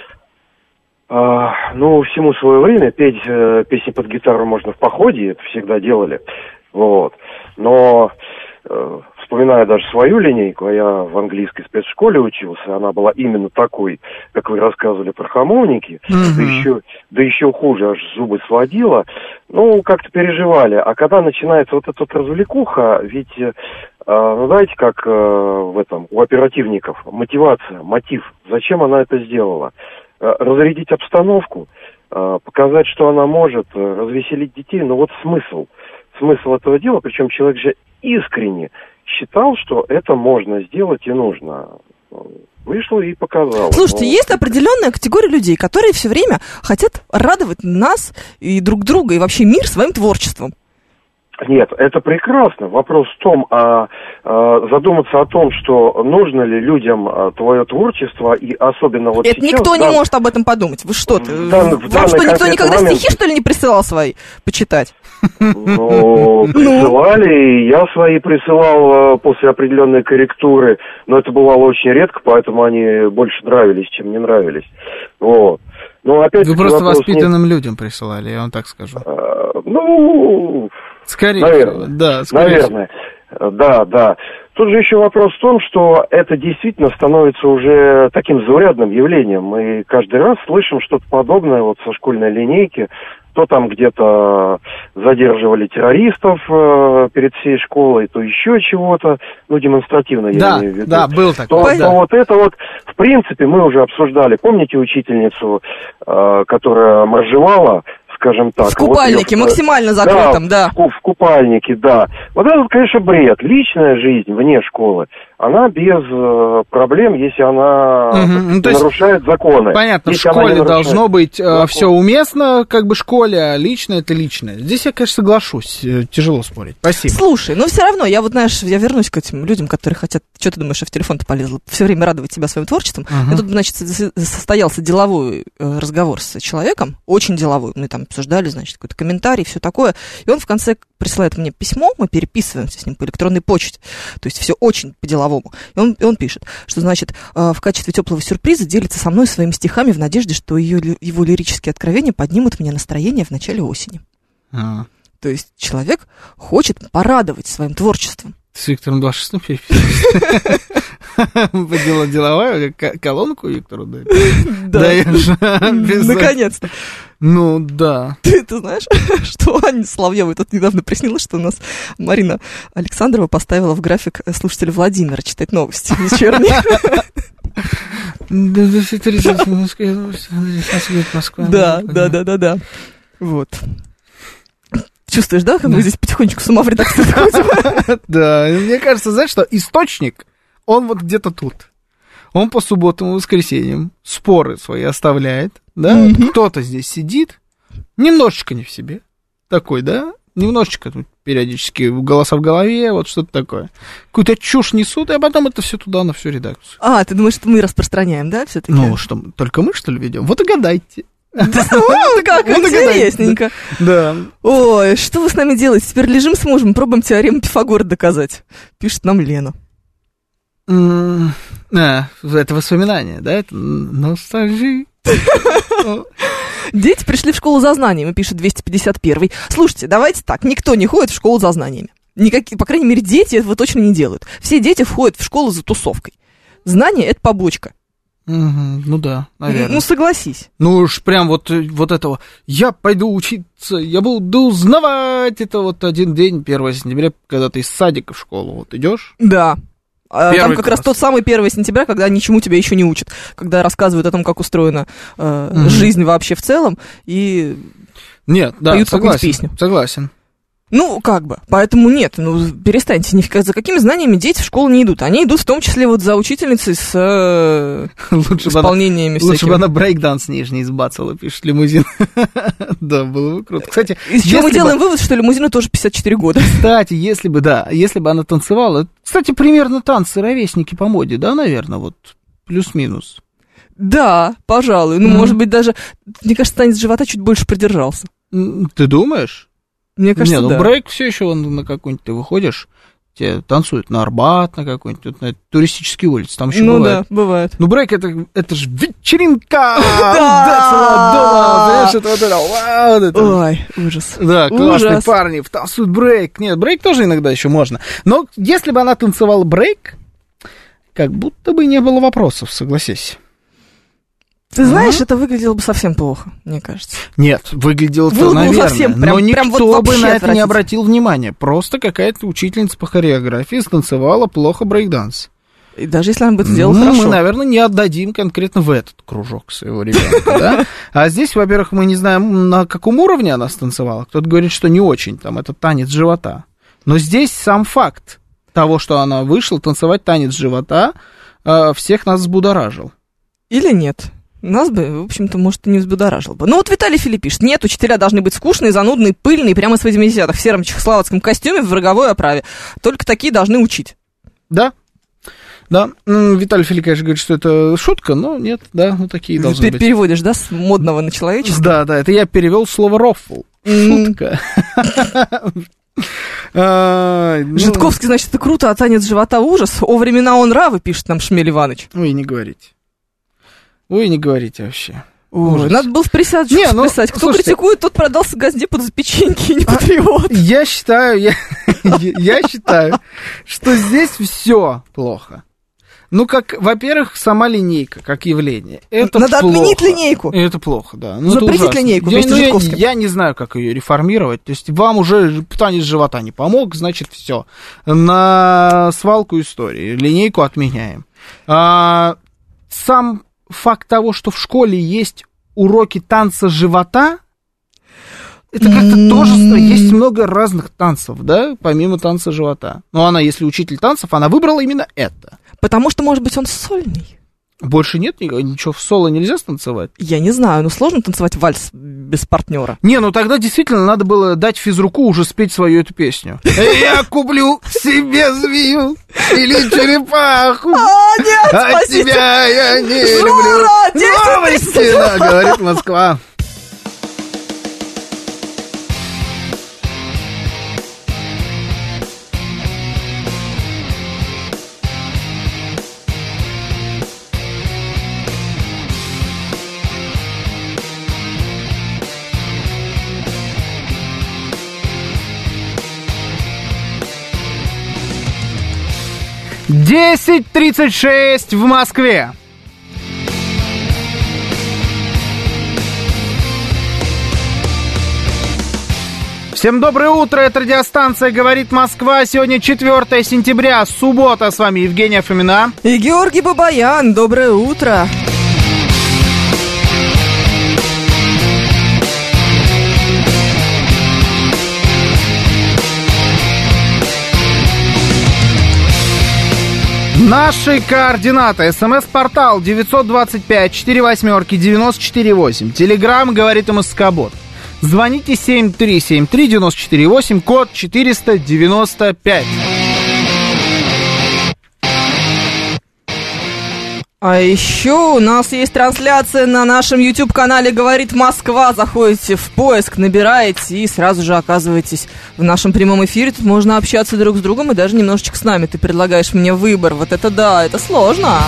А, ну, всему свое время. Петь э, песни под гитару можно в походе, это всегда делали. Вот. Но, э, вспоминая даже свою линейку, а я в английской спецшколе учился, она была именно такой, как вы рассказывали про хамовники, mm-hmm. да, еще, да еще хуже, аж зубы сводила. Ну, как-то переживали. А когда начинается вот эта вот развлекуха, ведь... Ну, знаете, как э, в этом, у оперативников, мотивация, мотив, зачем она это сделала? Э, разрядить обстановку, э, показать, что она может, э, развеселить детей, но вот смысл, смысл этого дела, причем человек же искренне считал, что это можно сделать и нужно. Вышло и показало. Слушайте, но... есть определенная категория людей, которые все время хотят радовать нас и друг друга, и вообще мир своим творчеством. Нет, это прекрасно. Вопрос в том, а, а, задуматься о том, что нужно ли людям а, твое творчество, и особенно вот это сейчас... никто дан... не может об этом подумать. Вы что? В дан... в Вам что, никто никогда момент... стихи, что ли, не присылал свои почитать? Ну, присылали, и я свои присылал после определенной корректуры, но это бывало очень редко, поэтому они больше нравились, чем не нравились. Вот. Но опять Вы просто воспитанным не... людям присылали, я вам так скажу. А, ну... Скорее, наверное, да, скорее наверное, да, да. Тут же еще вопрос в том, что это действительно становится уже таким заурядным явлением. Мы каждый раз слышим что-то подобное вот со школьной линейки. То там где-то задерживали террористов э, перед всей школой, то еще чего-то, ну, демонстративно я да, имею в виду. Да, был такой. То, да. то вот это вот, в принципе, мы уже обсуждали. Помните учительницу, э, которая моржевала? Скажем так. В купальнике, вот, максимально закрытом, да. да. В, в купальнике, да. Вот это, конечно, бред. Личная жизнь вне школы, она без э, проблем, если она угу. ну, нарушает законы. Понятно, если в школе должно быть э, все уместно, как бы школе, а личное это личное. Здесь я, конечно, соглашусь. Тяжело спорить. Спасибо. Слушай, ну все равно, я вот, знаешь, я вернусь к этим людям, которые хотят, что ты думаешь, я в телефон-то полезла, все время радовать себя своим творчеством. Uh-huh. И тут, значит, состоялся деловой разговор с человеком, очень деловой. Мы там обсуждали, значит, какой-то комментарий, все такое. И он в конце присылает мне письмо, мы переписываемся с ним по электронной почте. То есть все очень по-деловому. И он, и он пишет, что, значит, в качестве теплого сюрприза делится со мной своими стихами в надежде, что ее, его лирические откровения поднимут мне настроение в начале осени. Uh-huh. То есть человек хочет порадовать своим творчеством. С Виктором двадцать шестым переписываешься. Подела деловая, колонку Виктору даешь. Наконец-то. Ну, да. Ты, ты знаешь, что Анне Соловьевой тут недавно приснилось, что у нас Марина Александрова поставила в график слушателя Владимира читать новости вечерние. Да, да, да, да, да. Вот. Чувствуешь, да, как мы здесь потихонечку с ума в редакции сходим? Да, мне кажется, знаешь что, источник, он вот где-то тут. Он по субботам и воскресеньям споры свои оставляет, да? Mm-hmm. Кто-то здесь сидит, немножечко не в себе, такой, да? Немножечко тут периодически голоса в голове, вот что-то такое. Какую-то чушь несут, а потом это все туда, на всю редакцию. А, ты думаешь, что мы распространяем, да, все-таки? Ну, что, только мы, что ли, ведем? Вот и гадайте. Ну, как интересненько. Да. Ой, что вы с нами делаете? Теперь лежим с мужем, пробуем теорему Пифагора доказать. Пишет нам Лена. А, это воспоминание, да? Это ностальжи. Дети пришли в школу за знаниями, пишет двести пятьдесят первый. Слушайте, давайте так, никто не ходит в школу за знаниями. Никакие, по крайней мере, дети этого точно не делают. Все дети входят в школу за тусовкой. Знание — это побочка. Угу, ну да, наверное. Ну, согласись. Ну уж прям вот, вот этого, я пойду учиться, я буду узнавать, это вот один день, первого сентября, когда ты из садика в школу вот идешь. Да. Первый Там как класс. раз тот самый первого сентября, когда ничему тебя еще не учат, когда рассказывают о том, как устроена э, угу. жизнь вообще в целом, и нет, да, поют согласен, какую-нибудь песню. Согласен. Ну, как бы, поэтому нет, ну, перестаньте, за какими знаниями дети в школу не идут. Они идут в том числе вот за учительницей с э, лучше исполнениями бы она, всякими. Лучше бы она брейкданс нижний избацала, пишет лимузин. Да, было бы круто. Кстати, из чего мы делаем вывод, что лимузину тоже пятьдесят четыре года. Кстати, если бы, да, если бы она танцевала, кстати, примерно танцы ровесники по моде, да, наверное, вот, плюс-минус. Да, пожалуй, ну, может быть, даже, мне кажется, танец живота чуть больше придержался. Ты думаешь? Мне кажется, не, ну да. брейк все еще вон на какой-нибудь ты выходишь, Те танцуют на Арбат, на какой-нибудь, на туристические улицы, там еще ну бывает. да, бывает. Ну, брейк, это, это же вечеринка! Да! Ой, ужас. Да, классные парни танцуют брейк. Нет, брейк тоже иногда еще можно. Но если бы она танцевала брейк, как будто бы не было вопросов, согласись. Ты знаешь, mm-hmm. это выглядело бы совсем плохо, мне кажется. Нет, выглядело-то, наверное, совсем, прям, но никто прям вот бы на это не обратил внимания. Просто какая-то учительница по хореографии станцевала плохо брейк-данс. И даже если она бы это сделала ну, хорошо. Мы, наверное, не отдадим конкретно в этот кружок своего ребенка, да? А здесь, во-первых, мы не знаем, на каком уровне она станцевала. Кто-то говорит, что не очень, там, это танец живота. Но здесь сам факт того, что она вышла танцевать танец живота, всех нас взбудоражил. Или нет? Нас бы, в общем-то, может, и не взбудоражил бы. Ну вот Виталий Филипп пишет: нет, учителя должны быть скучные, занудные, пыльные, прямо с восьмидесятых, в сером чехословацком костюме, в роговой оправе. Только такие должны учить. Да, да. Виталий Филипп, конечно, говорит, что это шутка, но нет, да, вот такие должны Ты быть. Переводишь, да, с модного на человеческое? Да, да, это я перевел слово рофл. Шутка. Житковский, значит, это круто, а танец живота ужас. О времена он равы, пишет нам Шмель Иванович. Ой, не говорите. Ой, не говорите вообще. Ой, надо было в присядочку не, ну, списать. Кто слушайте, критикует, тот продался Газдепу за печеньки, не патриот. Я считаю, я, я считаю, что здесь все плохо. Ну, как, во-первых, сама линейка, как явление. Это надо плохо. Отменить линейку. Это плохо, да. Ну, запретить линейку я, вместе ну, с Житковским. Я, я не знаю, как ее реформировать. То есть вам уже танец живота не помог, значит, все. На свалку истории. Линейку отменяем. А, сам факт того, что в школе есть уроки танца живота, это как-то mm-hmm. тоже... Есть много разных танцев, да, помимо танца живота. Но она, если учитель танцев, она выбрала именно это. Потому что, может быть, он сольный. Больше нет ничего, в соло нельзя станцевать? Я не знаю, но сложно танцевать вальс без партнера. Не, ну тогда действительно надо было дать физруку уже спеть свою эту песню. Я куплю себе змею или черепаху, а нет, а тебя я не люблю. Новости, говорит Москва. десять тридцать шесть в Москве. Всем доброе утро, это радиостанция «Говорит Москва». Сегодня четвёртое сентября, суббота. С вами Евгения Фомина. И Георгий Бабаян. Доброе утро. Наши координаты. СМС-портал девятьсот двадцать пять сорок восемь девяносто четыре восемь. Телеграм «Говорит МСК-бот». Звоните семь три семь три девять четыре восемь, код четыреста девяносто пять. А еще у нас есть трансляция на нашем YouTube-канале «Говорит Москва». Заходите в поиск, набираете и сразу же оказываетесь в нашем прямом эфире. Тут можно общаться друг с другом и даже немножечко с нами. Ты предлагаешь мне выбор. Вот это да, это сложно.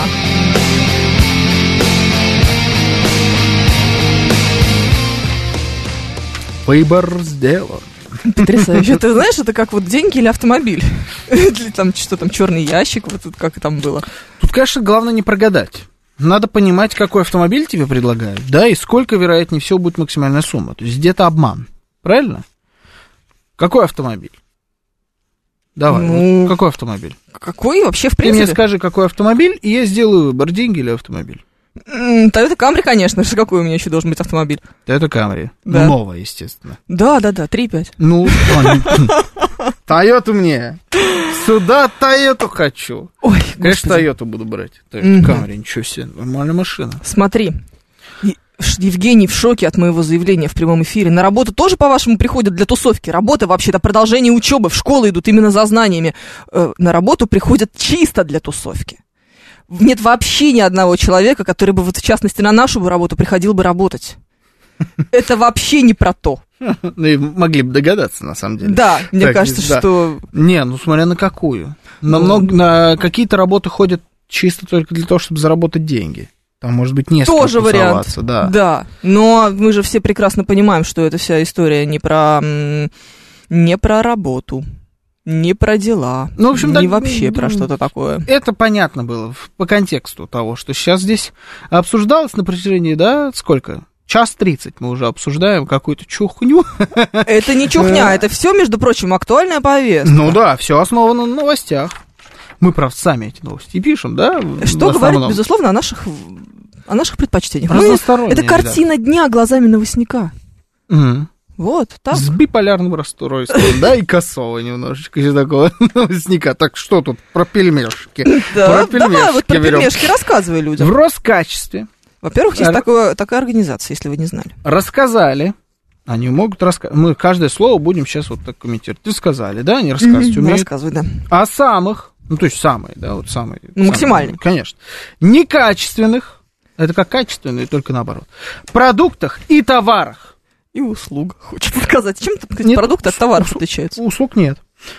Выбор сделан. Потрясающе. Ты знаешь, это как вот деньги или автомобиль? Или там что там, черный ящик, вот тут как там было. Тут, конечно, главное не прогадать. Надо понимать, какой автомобиль тебе предлагают, да, и сколько, вероятнее всего, будет максимальная сумма. То есть где-то обман. Правильно? Какой автомобиль? Давай, ну, вот, какой автомобиль? Какой вообще, в принципе? Ты мне скажи, какой автомобиль, и я сделаю выбор, деньги или автомобиль. Toyota Camry, конечно. Какой у меня еще должен быть автомобиль? Toyota Camry. Да. Ну, новая, естественно. Да, да, да, три пять. Ну, Toyota мне. Сюда Toyota хочу. Ой, конечно, Toyota буду брать. Toyota Camry, ничего себе, нормальная машина. Смотри, Евгений в шоке от моего заявления в прямом эфире. На работу тоже, по-вашему, приходят для тусовки? Работа вообще-то продолжение учебы. В школу идут именно за знаниями. На работу приходят чисто для тусовки. Нет вообще ни одного человека, который бы, вот, в частности, на нашу бы работу приходил бы работать. Это вообще не про то. Ну, и могли бы догадаться, на самом деле. Да, мне так, кажется, да. что... Не, ну смотря на какую. На, много, на какие-то работы ходят чисто только для того, чтобы заработать деньги. Там может быть несколько. Тоже вариант, да. Да, но мы же все прекрасно понимаем, что эта вся история не про, не про работу, не про дела, ну, в общем, не так, вообще про что-то такое. Это понятно было по контексту того, что сейчас здесь обсуждалось на протяжении, да, сколько? Час тридцать мы уже обсуждаем какую-то чухню. Это не чухня, это все, между прочим, актуальная повестка. Ну да, все основано на новостях. Мы, правда, сами эти новости пишем, да? Что говорит, безусловно, о наших, о наших предпочтениях. Мы, это картина да. дня глазами новостника. Mm. Вот, так. С биполярным расстройством, да, и косого немножечко из такого новостника. Так что тут про пельмешки? Да, давай вот про пельмешки рассказывай людям. В Роскачестве. Во-первых, есть такое, такая организация, если вы не знали. Рассказали. Они могут рассказать. Мы каждое слово будем сейчас вот так комментировать. Ты сказали, да? Они рассказывать mm-hmm, умеют. Рассказывай, да. О самых, ну, то есть самые, да, вот самые. Ну, максимальные. Конечно. Некачественных, это как качественные, только наоборот, продуктах и товарах. И услугах, хочется сказать. Чем нет, продукты от товаров услуг, отличаются? Услуг нет.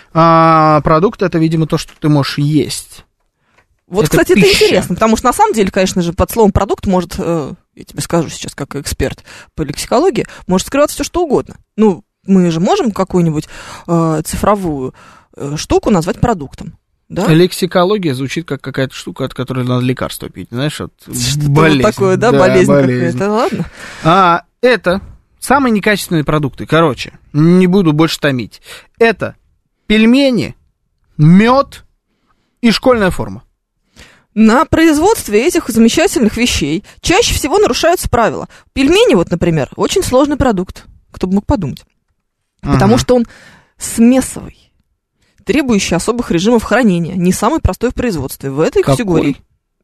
А продукты, это, видимо, то, что ты можешь есть. Вот, это кстати, пища. Это интересно, потому что, на самом деле, конечно же, под словом «продукт» может, э, я тебе скажу сейчас, как эксперт по лексикологии, может скрываться все что угодно. Ну, мы же можем какую-нибудь э, цифровую э, штуку назвать продуктом, да? Лексикология звучит как какая-то штука, от которой надо лекарство пить, знаешь, от что-то болезни. Вот такое, да, да болезнь, болезнь какая-то, ладно? А, это самые некачественные продукты, короче, не буду больше томить. Это пельмени, мед и школьная форма. На производстве этих замечательных вещей чаще всего нарушаются правила. Пельмени, вот, например, очень сложный продукт, кто бы мог подумать. Ага. Потому что он смесовый, требующий особых режимов хранения, не самый простой в производстве. В этой Какой? категории.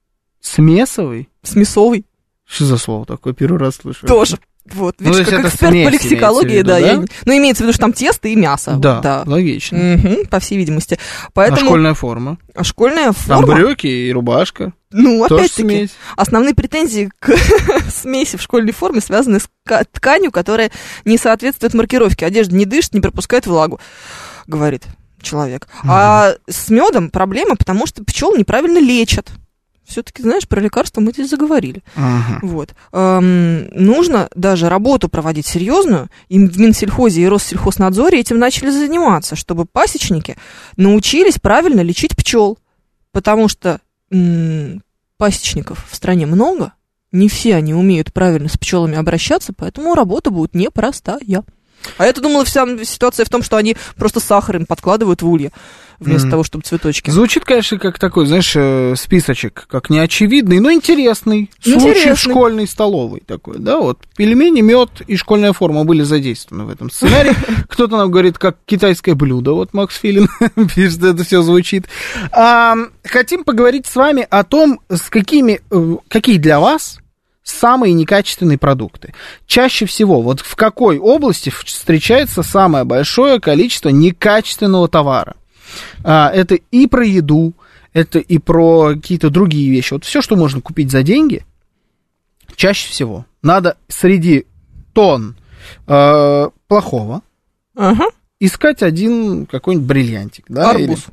Смесовый? Смесовый. Что за слово такое? Первый раз слышу. Тоже. Вот, видишь, ну, как эксперт по лексикологии, да, да? Я... ну, имеется в виду, что там тесто и мясо. Да, вот, да. Логично. Угу, по всей видимости. Поэтому... А школьная форма? А школьная форма? Там брюки и рубашка. Ну, опять-таки, основные претензии к смеси в школьной форме связаны с тканью, которая не соответствует маркировке. Одежда не дышит, не пропускает влагу, говорит человек. Угу. А с медом проблема, потому что пчел неправильно лечат. Все-таки, знаешь, про лекарства мы здесь заговорили. Uh-huh. Вот. Эм, нужно даже работу проводить серьезную. И в Минсельхозе и Россельхознадзоре этим начали заниматься, чтобы пасечники научились правильно лечить пчел. Потому что м- пасечников в стране много, не все они умеют правильно с пчелами обращаться, поэтому работа будет непростая. А я-то думала, вся ситуация в том, что они просто сахар им подкладывают в улья, вместо mm. того, чтобы цветочки. Звучит, конечно, как такой, знаешь, списочек, как неочевидный, но интересный. Интересный. Случай в школьной столовой такой, да, вот пельмени, мед и школьная форма были задействованы в этом сценарии. Кто-то нам говорит, как китайское блюдо, вот Макс Филин пишет, это все звучит. Хотим поговорить с вами о том, с какими, какие для вас самые некачественные продукты. Чаще всего, вот в какой области встречается самое большое количество некачественного товара? А, это и про еду, это и про какие-то другие вещи. Вот все, что можно купить за деньги, чаще всего надо среди тонн э, плохого ага. искать один какой-нибудь бриллиантик. Да, арбуз. Или...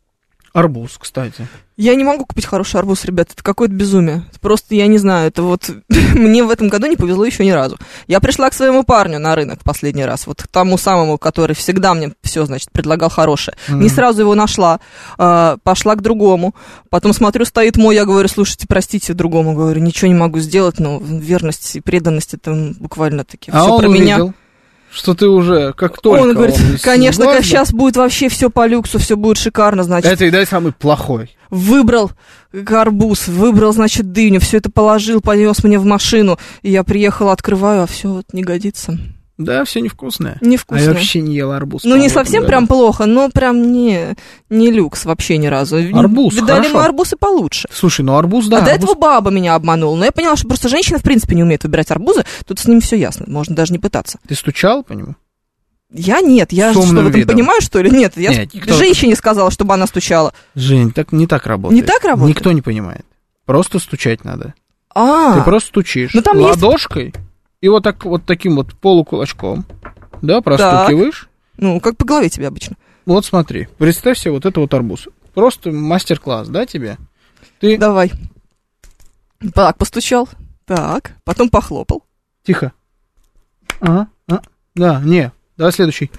Арбуз, кстати. Я не могу купить хороший арбуз, ребят, это какое-то безумие. Просто, я не знаю, это вот... Мне в этом году не повезло еще ни разу. Я пришла к своему парню на рынок последний раз, вот к тому самому, который всегда мне все, значит, предлагал хорошее. Mm-hmm. Не сразу его нашла, а, пошла к другому. Потом смотрю, стоит мой, я говорю, слушайте, простите, другому, говорю, ничего не могу сделать, но верность и преданность, это буквально-таки а все он про увидел, меня. Что ты уже, как только... Он говорит, он конечно, как сейчас будет вообще все по люксу, все будет шикарно, значит. Это и дай самый плохой. Выбрал арбуз, выбрал, значит, дыню, все это положил, понес мне в машину, и я приехала, открываю, а все вот не годится. Да, все невкусное. Невкусное. А я вообще не ел арбуз. Ну, не совсем прям плохо, но прям не, не люкс вообще ни разу. Арбуз, видали хорошо. мы арбуз и получше. Слушай, ну арбуз, да. А арбуз... до этого баба меня обманула. Но я поняла, что просто женщина в принципе не умеет выбирать арбузы. Тут с ним все ясно, можно даже не пытаться. Ты стучал по нему? Я нет, я что, в этом видом. Понимаю, что ли? Нет, я нет, никто... женщине сказала, чтобы она стучала. Жень, так не так работает. Не так работает? Никто не понимает. Просто стучать надо. А-а-а. Ты просто стучишь ну, там ладошкой есть... и вот, так, вот таким вот полукулачком. да, простукиваешь. Ну, как по голове тебе обычно. Вот смотри, представь себе вот это вот арбуз. Просто мастер-класс, да, тебе? Ты... Давай. Так, постучал. Так, потом похлопал. Тихо. Ага, а, да, не, давай следующий.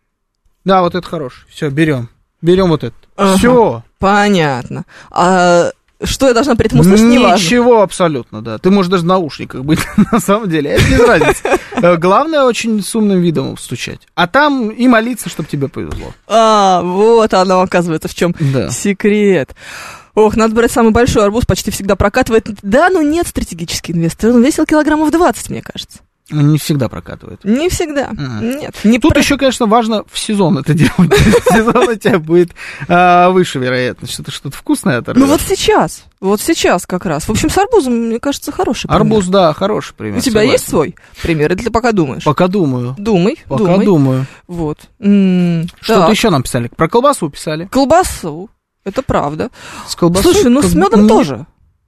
Да, вот это хороший. Все, берем. Берем вот это. Ага. Все. Понятно. А что я должна при этом услышать? Ничего абсолютно, да. Ты можешь даже в наушниках быть, на самом деле. Это без разницы. Главное, очень с умным видом стучать. А там и молиться, чтобы тебе повезло. А, вот оно, оказывается, в чем да. секрет. Ох, надо брать самый большой арбуз, почти всегда прокатывает. Да, но нет стратегический инвестор. Он весил килограммов двадцать, мне кажется. Не всегда прокатывает. Не всегда. Mm. Нет. Не Тут про... еще, конечно, важно в сезон это делать. В сезон у тебя будет а, выше вероятность, что ты что-то вкусное оторвешь. Ну вот сейчас. Вот сейчас как раз. В общем, с арбузом, мне кажется, хороший пример. Арбуз, да, хороший пример. У тебя согласен. Есть свой пример? Или ты пока думаешь? Пока думаю. Думай. Пока думай. думаю. Вот. М-м, Что-то так. еще нам писали. Про колбасу писали. Колбасу. Это правда. С колбасой. Слушай, ну с медом тоже.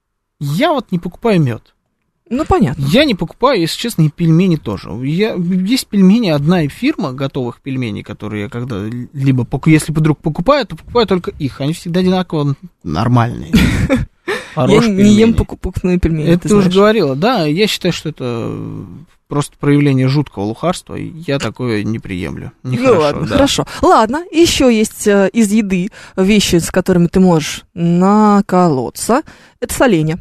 Я вот не покупаю мед. Ну, понятно. Я не покупаю, если честно, и пельмени тоже. Я, есть пельмени, одна фирма готовых пельменей, которые я когда-либо, если вдруг покупаю, то покупаю только их. Они всегда одинаково нормальные. Я не ем покупные пельмени. Это ты уже говорила, да. Я считаю, что это просто проявление жуткого лухарства. Я такое не приемлю. Ну ладно, хорошо. Ладно, еще есть из еды вещи, с которыми ты можешь наколоться. Это соленья.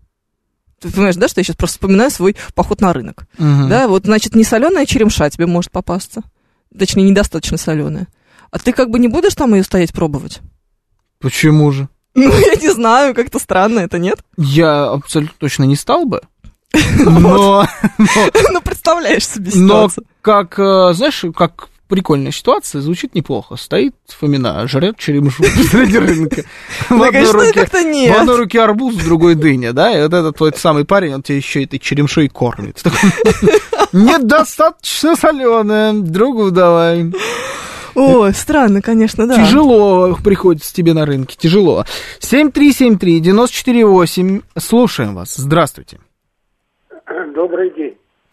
Ты понимаешь, да, что я сейчас просто вспоминаю свой поход на рынок. Uh-huh. Да, вот, значит, не соленая черемша тебе может попасться. Точнее, недостаточно соленая. А ты как бы не будешь там ее стоять пробовать? Почему же? Ну, я не знаю, как-то странно это, нет? Я абсолютно точно не стал бы. Но... Ну, представляешь себе ситуацию. Но как, знаешь, как... Прикольная ситуация, звучит неплохо. Стоит Фомина, жрет черемшу посреди рынка. В одной руке арбуз, в другой дыня, да? И вот этот твой самый парень, он тебя еще этой черемшой кормит. Недостаточно соленая, другу давай. О, странно, конечно, да. Тяжело приходится тебе на рынке, тяжело. семь три семь три девять четыре восемь, слушаем вас. Здравствуйте. Добрый день.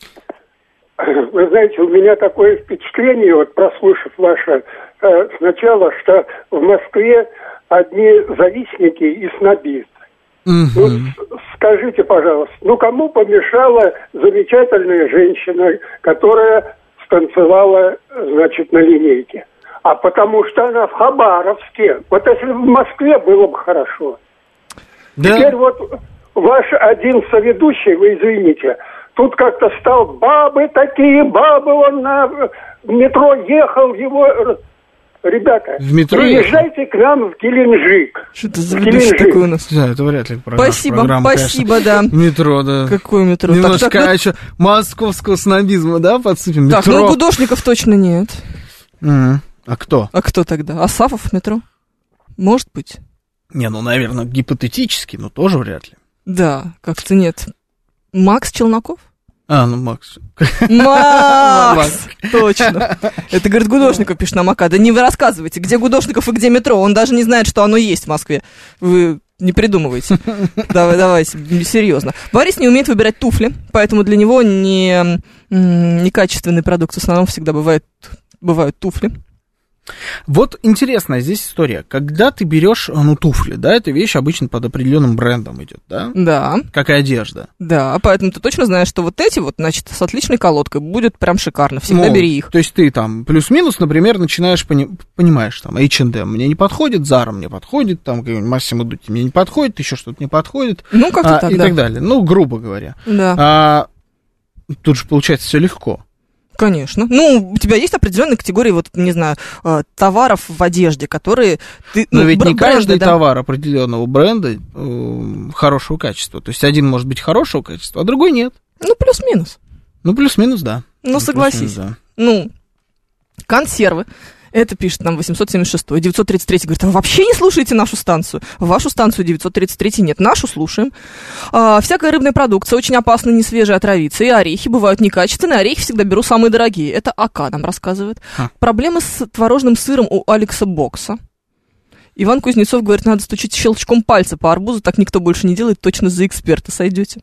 Вы знаете, у меня такое впечатление, вот прослушав ваше э, сначала, что в Москве одни завистники и снобисты. Mm-hmm. Ну, скажите, пожалуйста, ну кому помешала замечательная женщина, которая станцевала, значит, на линейке? А потому что она в Хабаровске. Вот если в Москве было бы хорошо. Да. Теперь вот ваш один соведущий, вы извините, тут как-то стал, бабы такие, бабы, он на метро ехал, его... Ребята, в метро приезжайте ехал? К нам в Геленджик. Что это за ведущий такой у нас? Да, это вряд ли программа. Спасибо, программа, спасибо, конечно. Да. Метро, да. Какое метро? Немножко, так, так, а еще московского снобизма, да, подсыпем? Так, метро. Ну, Гудошников точно нет. Mm. А кто? А кто тогда? Асафов в метро? Может быть. Не, ну, наверное, гипотетически, но тоже вряд ли. Да, как-то нет. Макс Челноков? А, ну Макс. Макс! Точно. Это, говорит, Гудошников пишет нам АК. Да не вы рассказывайте, где Гудошников и где метро. Он даже не знает, что оно есть в Москве. Вы не придумывайте. Давай, давайте, серьезно. Борис не умеет выбирать туфли, поэтому для него не, некачественный продукт в основном всегда бывает, бывают туфли. Вот интересная здесь история. Когда ты берешь, ну, туфли, да, эта вещь обычно под определенным брендом идет, да? Да. Как и одежда. Да, поэтому ты точно знаешь, что вот эти вот, значит, с отличной колодкой будет прям шикарно. Всегда ну, бери их. То есть ты там плюс-минус, например, начинаешь, пони- понимаешь, там, эйч энд эм мне не подходит, Zara мне подходит, там, Massimo Dutti мне не подходит, еще что-то не подходит. Ну, как-то а, так, и да. так далее. Ну, грубо говоря. Да. А, тут же получается все легко. Конечно. Ну, у тебя есть определенные категории, вот, не знаю, товаров в одежде, которые... Ты, Но ну, ведь бр- не каждый бренды, да? товар определенного бренда э, хорошего качества. То есть один может быть хорошего качества, а другой нет. Ну, плюс-минус. Ну, плюс-минус, да. Ну, ну согласись. Да. Ну, консервы. Это пишет нам восемьсот семьдесят шесть. девятьсот тридцать три говорит, а вы вообще не слушаете нашу станцию? Вашу станцию девятьсот тридцать три нет, нашу слушаем. А, всякая рыбная продукция очень опасна, не свежая, отравиться. И орехи бывают некачественные, орехи всегда беру самые дорогие. Это АК нам рассказывает. А. Проблемы с творожным сыром у Алекса Бокса. Иван Кузнецов говорит, надо стучить щелчком пальца по арбузу, так никто больше не делает, точно за эксперта сойдете.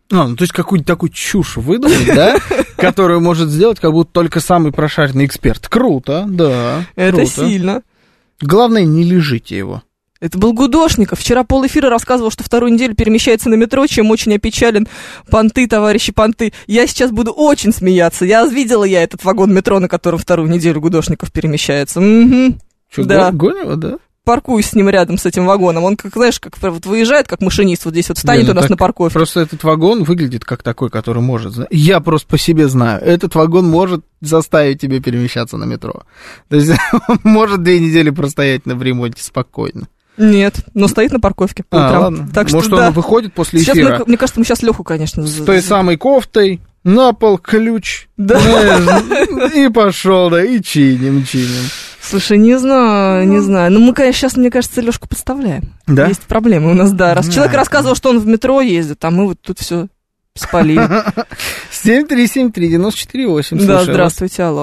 А, ну, то есть какую-нибудь такую чушь выдумать, да, которую может сделать как будто только самый прошаренный эксперт. Круто, да. Это сильно. Главное, не лежите его. Это был Гудошников. Вчера полэфира рассказывал, что вторую неделю перемещается на метро, чем очень опечален. Понты, товарищи, понты. Я сейчас буду очень смеяться. Я видела я этот вагон метро, на котором вторую неделю Гудошников перемещается. Угу. Что, да. Гонева, да? Паркуюсь с ним рядом, с этим вагоном. Он, как, знаешь, как вот выезжает, как машинист, вот здесь вот встанет Блин, у нас так, на парковке. Просто этот вагон выглядит как такой, который может... Я просто по себе знаю. Этот вагон может заставить тебя перемещаться на метро. То есть он может две недели простоять на ремонте спокойно. Нет, но стоит на парковке по утрам. А, ладно. Так Может, что, он да. выходит после сейчас эфира. Мы, мне кажется, мы сейчас Леху, конечно... С той самой кофтой, на пол ключ. Да. И пошел, да, и чиним, чиним. Слушай, не знаю, не знаю. Ну, мы, конечно, сейчас, мне кажется, Лешку подставляем. Да? Есть проблемы у нас, да. Раз да. человек рассказывал, что он в метро ездит, а мы вот тут все спалили. семь три семь три девяносто четыре восемь. Да, здравствуйте, алло.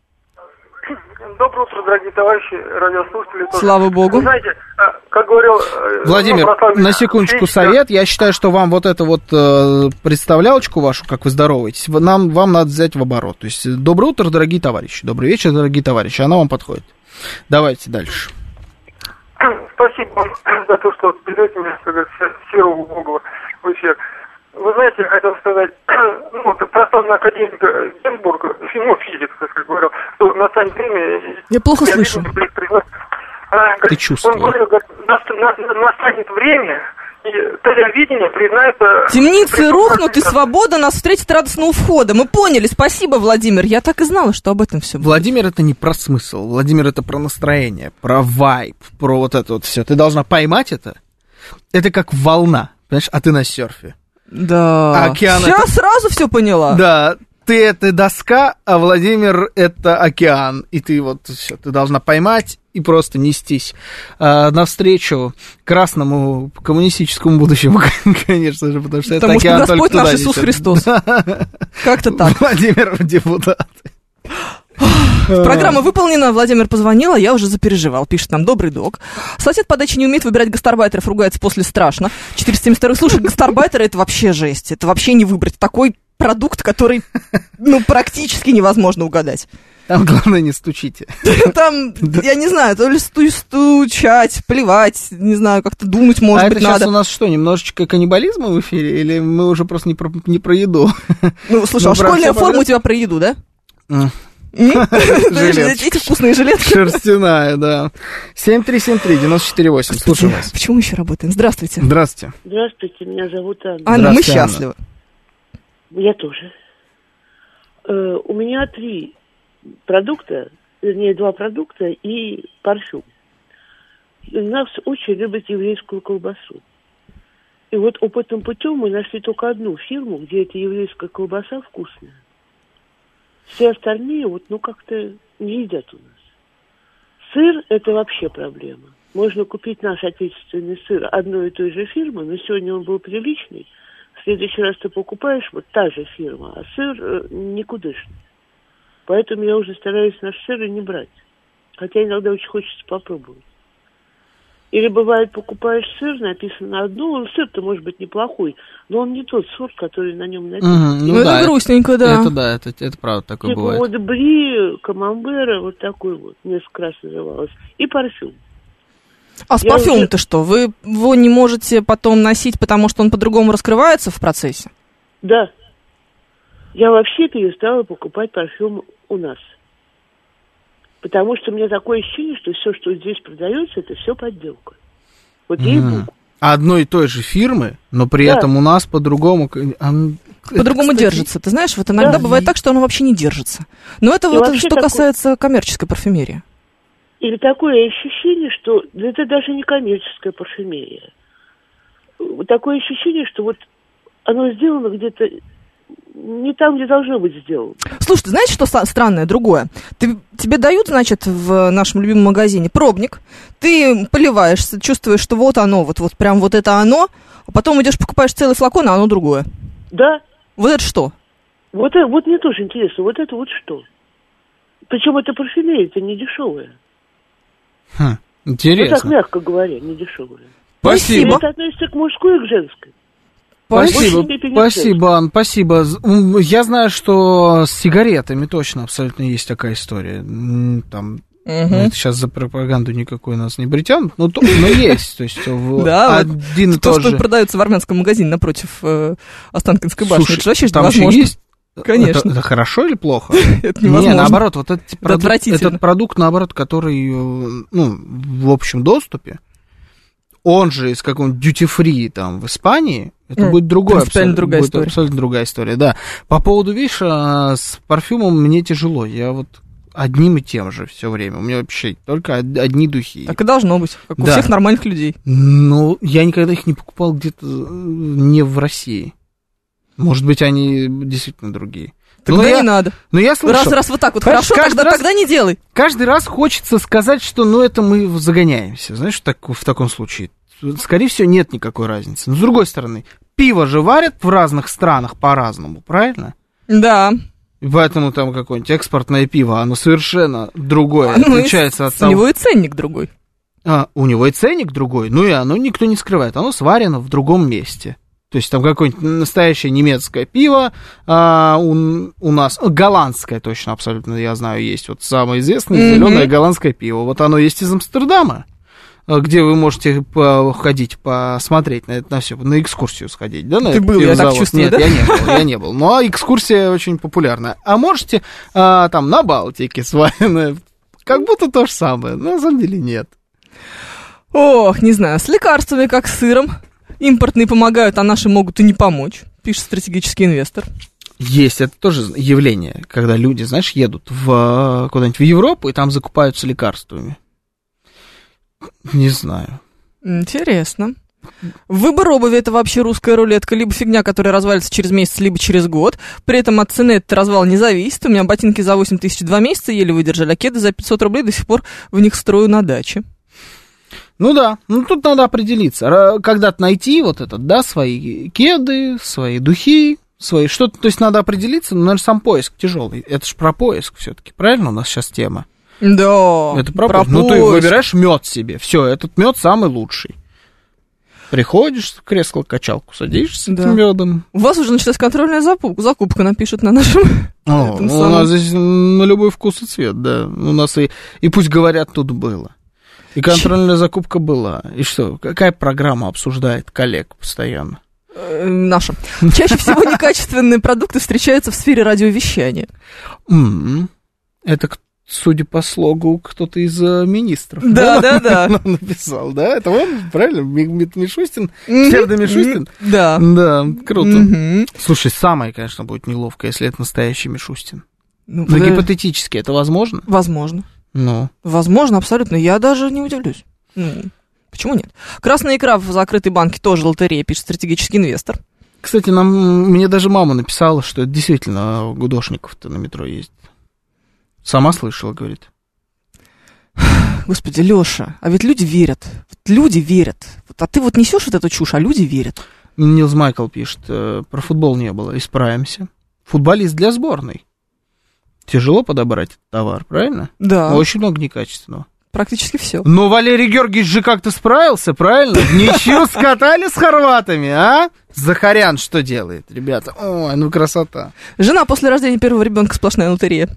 Доброе утро, дорогие товарищи, радиослушатели. Тоже. Слава богу. Вы знаете, как говорил... Владимир, ну, на секундочку совет. Я считаю, что вам вот эту вот э, представлялочку вашу, как вы здороваетесь, нам, вам надо взять в оборот. То есть, доброе утро, дорогие товарищи. Добрый вечер, дорогие товарищи. Она вам подходит. Давайте дальше. Спасибо вам за то, что берете меня, как говорится, серого бога в эфир. Вы знаете, я хотел сказать, ну, вот прославленный академик Гинзбург, ну, физик, как говорил, что настанет время... Я плохо я слышу. Вижу, а, Ты чувствуешь. Он говорил, говорит, настанет время, и телевидение признает... Темницы рухнут, и свобода нас встретит радостно у входа. Мы поняли, спасибо, Владимир. Я так и знала, что об этом все будет. Владимир, это не про смысл. Владимир, это про настроение, про вайб, про вот это вот все. Ты должна поймать это. Это как волна, понимаешь, а ты на серфе. Да. Океан Сейчас это... сразу все поняла. Да. Ты это доска, а Владимир это океан. И ты вот все, ты должна поймать и просто нестись а, навстречу красному коммунистическому будущему, конечно же, потому что это потому океан что Господь только наш туда Иисус несет. Христос. Как-то так. Владимир депутат. Программа выполнена, Владимир позвонил, а я уже запереживал. Пишет нам: добрый док. Сосед по даче не умеет выбирать гастарбайтеров, ругается после страшно. четыреста семьдесят два. Слушай, гастарбайтеры это вообще жесть. Это вообще не выбрать. Такой продукт, который, ну, практически невозможно угадать. Там главное не стучите. Там, я не знаю, то ли сту- стучать, плевать, не знаю, как-то думать, может а быть, это надо. сейчас у нас что, немножечко каннибализма в эфире? Или мы уже просто не про, не про еду? Ну, слушай, ну, а школьная форма у тебя про еду, да? Эти вкусные жилетки. Шерстяная, да. семь три семь три девяносто четыре восемь. Слушаю вас. Почему мы еще работаем? Здравствуйте. Здравствуйте. Здравствуйте, меня зовут Анна. Анна, мы счастливы. Я тоже. У меня три продукта, вернее, два продукта и парфюм. У нас очень любят еврейскую колбасу. И вот опытным путем мы нашли только одну фирму, где эта еврейская колбаса вкусная. Все остальные вот, ну, как-то не едят у нас. Сыр – это вообще проблема. Можно купить наш отечественный сыр одной и той же фирмы, но сегодня он был приличный. В следующий раз ты покупаешь, вот та же фирма, а сыр э, никудышный. Поэтому я уже стараюсь наш сыр и не брать. Хотя иногда очень хочется попробовать. Или бывает, покупаешь сыр, написано одно, он сыр-то может быть неплохой, но он не тот сорт, который на нем написан. Угу, ну, да, это грустненько, да. Это да, это, это правда такое типа бывает. Вот бри, камамбера, вот такой вот, несколько раз называлось. И парфюм. А с Я парфюмом-то уже... что? Вы его не можете потом носить, потому что он по-другому раскрывается в процессе? Да. Я вообще перестала покупать парфюм у нас. Потому что у меня такое ощущение, что все, что здесь продается, это все подделка. Вот ей-богу. Одной и той же фирмы, но при да. этом у нас по-другому... По-другому кстати... держится. Ты знаешь, вот иногда да. бывает так, что оно вообще не держится. Но это и вот что такое... касается коммерческой парфюмерии. Или такое ощущение, что это даже не коммерческая парфюмерия. Такое ощущение, что вот оно сделано где-то не там, где должно быть сделано. Слушай, ты знаете, что странное, другое? Ты, тебе дают, значит, в нашем любимом магазине пробник, ты поливаешься, чувствуешь, что вот оно, вот, вот прям вот это оно, а потом идешь, покупаешь целый флакон, а оно другое. Да. Вот это что? Вот, это, вот мне тоже интересно, вот это вот что? Причем это парфюмерия, это не дешевая. Хм, интересно. Ну, так мягко говоря, не дешевая. Спасибо. Это относится к мужской и к женской. Спасибо, спасибо, Ан, спасибо. Я знаю, что с сигаретами точно абсолютно есть такая история. Там, угу. Это сейчас за пропаганду никакой нас не притянут, но, то, но есть. То есть да, один вот, то, что продается в армянском магазине напротив э, Останкинской башни, слушай, это вообще там невозможно. Еще есть. Конечно. Это, это хорошо или плохо? Это невозможно. Не, наоборот, вот этот продукт, этот продукт, наоборот, который, ну, в общем доступе, он же из какого-нибудь duty-free там в Испании, это mm, будет другое, абсолютно другая будет история. Абсолютно другая история, да. По поводу, видишь, с парфюмом мне тяжело, я вот одним и тем же все время, у меня вообще только одни духи. Так и должно быть, как у да. всех нормальных людей. Ну, я никогда их не покупал где-то не в России. Может быть, они действительно другие. Тогда но не я, надо. Но я слышал, раз, раз вот так вот хорошо, тогда, раз, тогда не делай. Каждый раз хочется сказать, что ну это мы загоняемся, знаешь, так, в таком случае. Скорее всего, нет никакой разницы. Но с другой стороны, пиво же варят в разных странах по-разному, правильно? Да. И поэтому там какое-нибудь экспортное пиво, оно совершенно другое, а, ну, отличается от того. У него и ценник другой. А, у него и ценник другой, ну и оно никто не скрывает, оно сварено в другом месте. То есть там какое-нибудь настоящее немецкое пиво, а, у, у нас, голландское точно абсолютно, я знаю, есть вот самое известное mm-hmm. зеленое голландское пиво. Вот оно есть из Амстердама, где вы можете ходить, посмотреть на это, на все, на экскурсию сходить. Да, на Ты был, я так чувствую, Нет, да? я не был, я не был. Но экскурсия очень популярная. А можете а, там на Балтике сваренное, как будто то же самое. Но на самом деле нет. Ох, не знаю, с лекарствами, как с сыром. Импортные помогают, а наши могут и не помочь, пишет стратегический инвестор. Есть, это тоже явление, когда люди, знаешь, едут в, куда-нибудь в Европу и там закупаются лекарствами. Не знаю. Интересно. Выбор обуви — это вообще русская рулетка. Либо фигня, которая развалится через месяц, либо через год. При этом от цены этот развал не зависит. У меня ботинки за восемь тысяч два месяца еле выдержали, а кеды за пятьсот рублей до сих пор в них строю на даче. Ну да, ну тут надо определиться, когда-то найти вот этот, да, свои кеды, свои духи, свои что-то, то есть надо определиться, но, наверное, сам поиск тяжелый, это же про поиск все-таки, правильно у нас сейчас тема? Да, это про, про поиск. Ну ты выбираешь мед себе, все, этот мед самый лучший. Приходишь в кресло-качалку, садишься да. с этим медом. У вас уже началась контрольная закупка, закупка напишут на нашем... О, ну, у нас здесь на любой вкус и цвет, да, у нас и, и пусть говорят, тут было. И контрольная закупка была. И что, какая программа обсуждает коллег постоянно? Наша. Чаще всего некачественные продукты встречаются в сфере радиовещания. Mm-hmm. Это, судя по слогу, кто-то из министров. Да, да, да. да. Написал, да? Это он, правильно? Мишустин? Псевдо-Мишустин? Да. Да, круто. Слушай, самое, конечно, будет неловко, если это настоящий Мишустин. Но гипотетически это возможно? Возможно. Ну. Возможно, абсолютно. Я даже не удивлюсь. Ну, почему нет? Красная икра в закрытой банке тоже лотерея, пишет стратегический инвестор. Кстати, нам, мне даже мама написала, что это действительно Гудошников-то на метро ездит. Сама слышала, говорит. Господи, Лёша, а ведь люди верят. Вот люди верят. Вот, а ты вот несешь вот эту чушь, а люди верят. Нилс Майкл пишет, про футбол не было, исправимся. Футболист для сборной. Тяжело подобрать этот товар, правильно? Да. Очень много некачественного. Практически все. Но Валерий Георгиевич же как-то справился, правильно? Ничью скатали с хорватами, а? Захарян что делает, ребята? Ой, ну красота. Жена после рождения первого ребенка сплошная лотерея.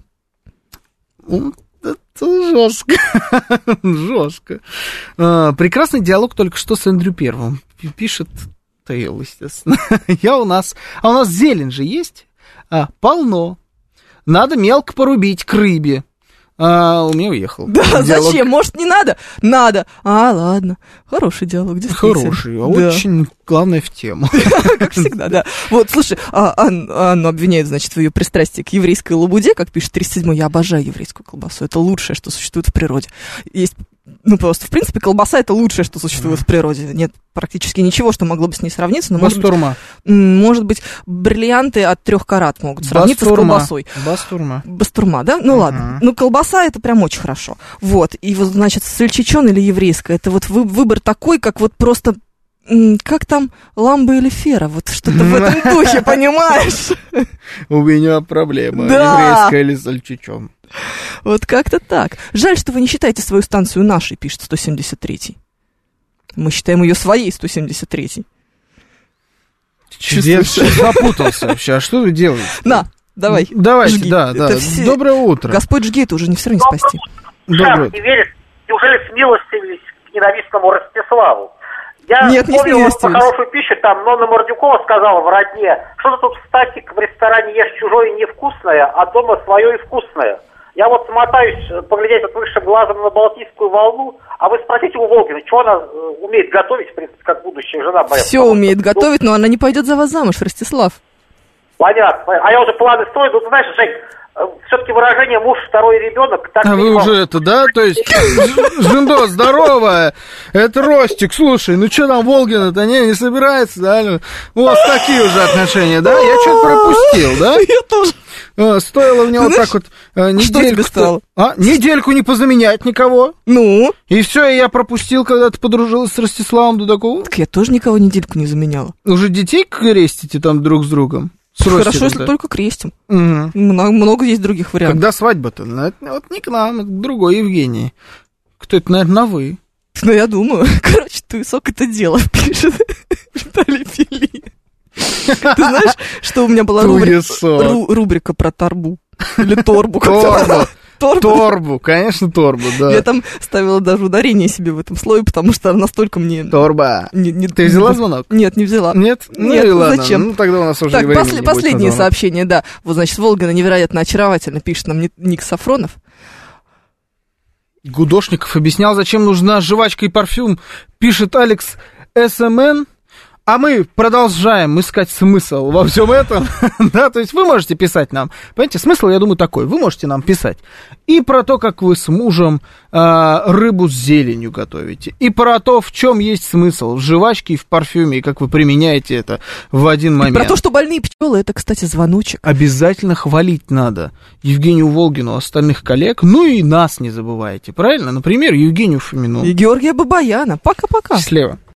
Это жестко. Жестко. А, прекрасный диалог только что с Эндрю Первым. Пишет Тейл, естественно. Я у нас... А у нас зелень же есть? А, полно. Надо мелко порубить к рыбе. А, у меня уехал. Да, диалог. Зачем? Может, не надо? Надо. А, ладно. Хороший диалог, действительно. Хороший, а да. Очень, главное, в тему. Как всегда, да. Вот, слушай, Анну обвиняют, значит, в ее пристрастии к еврейской лабуде, как пишет тридцать седьмой. Я обожаю еврейскую колбасу. Это лучшее, что существует в природе. Есть... Ну, просто, в принципе, колбаса — это лучшее, что существует в природе. Нет практически ничего, что могло бы с ней сравниться. Но Бастурма. Может быть, может быть, бриллианты от трех карат могут сравниться Бастурма. С колбасой. Бастурма. Бастурма, да? Ну, uh-huh. ладно. Ну, колбаса — это прям очень хорошо. Вот. И вот, значит, сальчичон или еврейская — это вот выбор такой, как вот просто... Как там, ламба или фера? Вот что-то в этом духе, понимаешь? У меня проблема. Еврейская или сальчичон. Вот как-то так. Жаль, что вы не считаете свою станцию нашей, пишет сто семьдесят третий. Мы считаем ее своей, сто семьдесят третий. Я запутался вообще, а что вы делаете? На, давай. Давайте, жги. да, да. Все... Доброе утро. Господь жги, это уже не все равно не спасти. Доброе утро. Не верит, неужели смилостивились к ненавистному Ростиславу? Я Нет, не помню вот смилостивились. по хорошую пищу, там Нонна Мордюкова сказала в родне, что ты тут, Стасик, в ресторане ешь чужое невкусное, а дома свое и вкусное. Я вот смотаюсь поглядеть отвыкшим глазом на Балтийскую волну, а вы спросите у Волгина, что она э, умеет готовить, в принципе, как будущая жена моя. Все умеет что, готовить, но она не пойдет за вас замуж, Ростислав. Понятно. А я уже планы строю. Ну, ты знаешь, Жень, все-таки выражение «муж, второй ребенок». Так а вы уже это, да? То есть, Жендо, здорово! Это Ростик, слушай, ну что там Волгина-то не, не собирается, да? У вас такие уже отношения, да? Я что-то пропустил, да? Я тоже. Стоило в него вот так вот недельку... стало? А? Недельку не позаменять никого. Ну? И все, и я пропустил, когда ты подружилась с Ростиславом Дудаковым. Так я тоже никого недельку не заменяла. Уже детей крестите там друг с другом? С Хорошо, если только крестим. Угу. Много, много есть других вариантов. Когда свадьба-то? Ну, вот не к нам, это к другой Евгении. Кто это, наверное, на вы. Ну, я думаю. Короче, туесок это дело, пишет Виталий Фили. Ты знаешь, что у меня была рубрика, ру, рубрика про торбу? Или торбу? Торбу. Торбу. Торбу, конечно, торбу, да. Я там ставила даже ударение себе в этом слое, потому что настолько мне... Торба. Не, не, Ты взяла звонок? Нет, не взяла. Нет? Ну Нет, и ладно. Зачем? Ну тогда у нас уже так, времени после, не последнее будет сообщение, да. Вот, значит, Волгина невероятно очаровательно, пишет нам Ник Сафронов. Гудошников объяснял, зачем нужна жвачка и парфюм, пишет Алекс СМН. А мы продолжаем искать смысл во всем этом, да, то есть вы можете писать нам, понимаете, смысл, я думаю, такой, вы можете нам писать и про то, как вы с мужем э, рыбу с зеленью готовите, и про то, в чем есть смысл в жвачке и в парфюме, и как вы применяете это в один момент. И про то, что больные пчелы, это, кстати, звоночек. Обязательно хвалить надо Евгению Волгину, остальных коллег, ну и нас не забывайте, правильно? Например, Евгению Фомину. И Георгия Бабаяна. Пока-пока. Счастливо.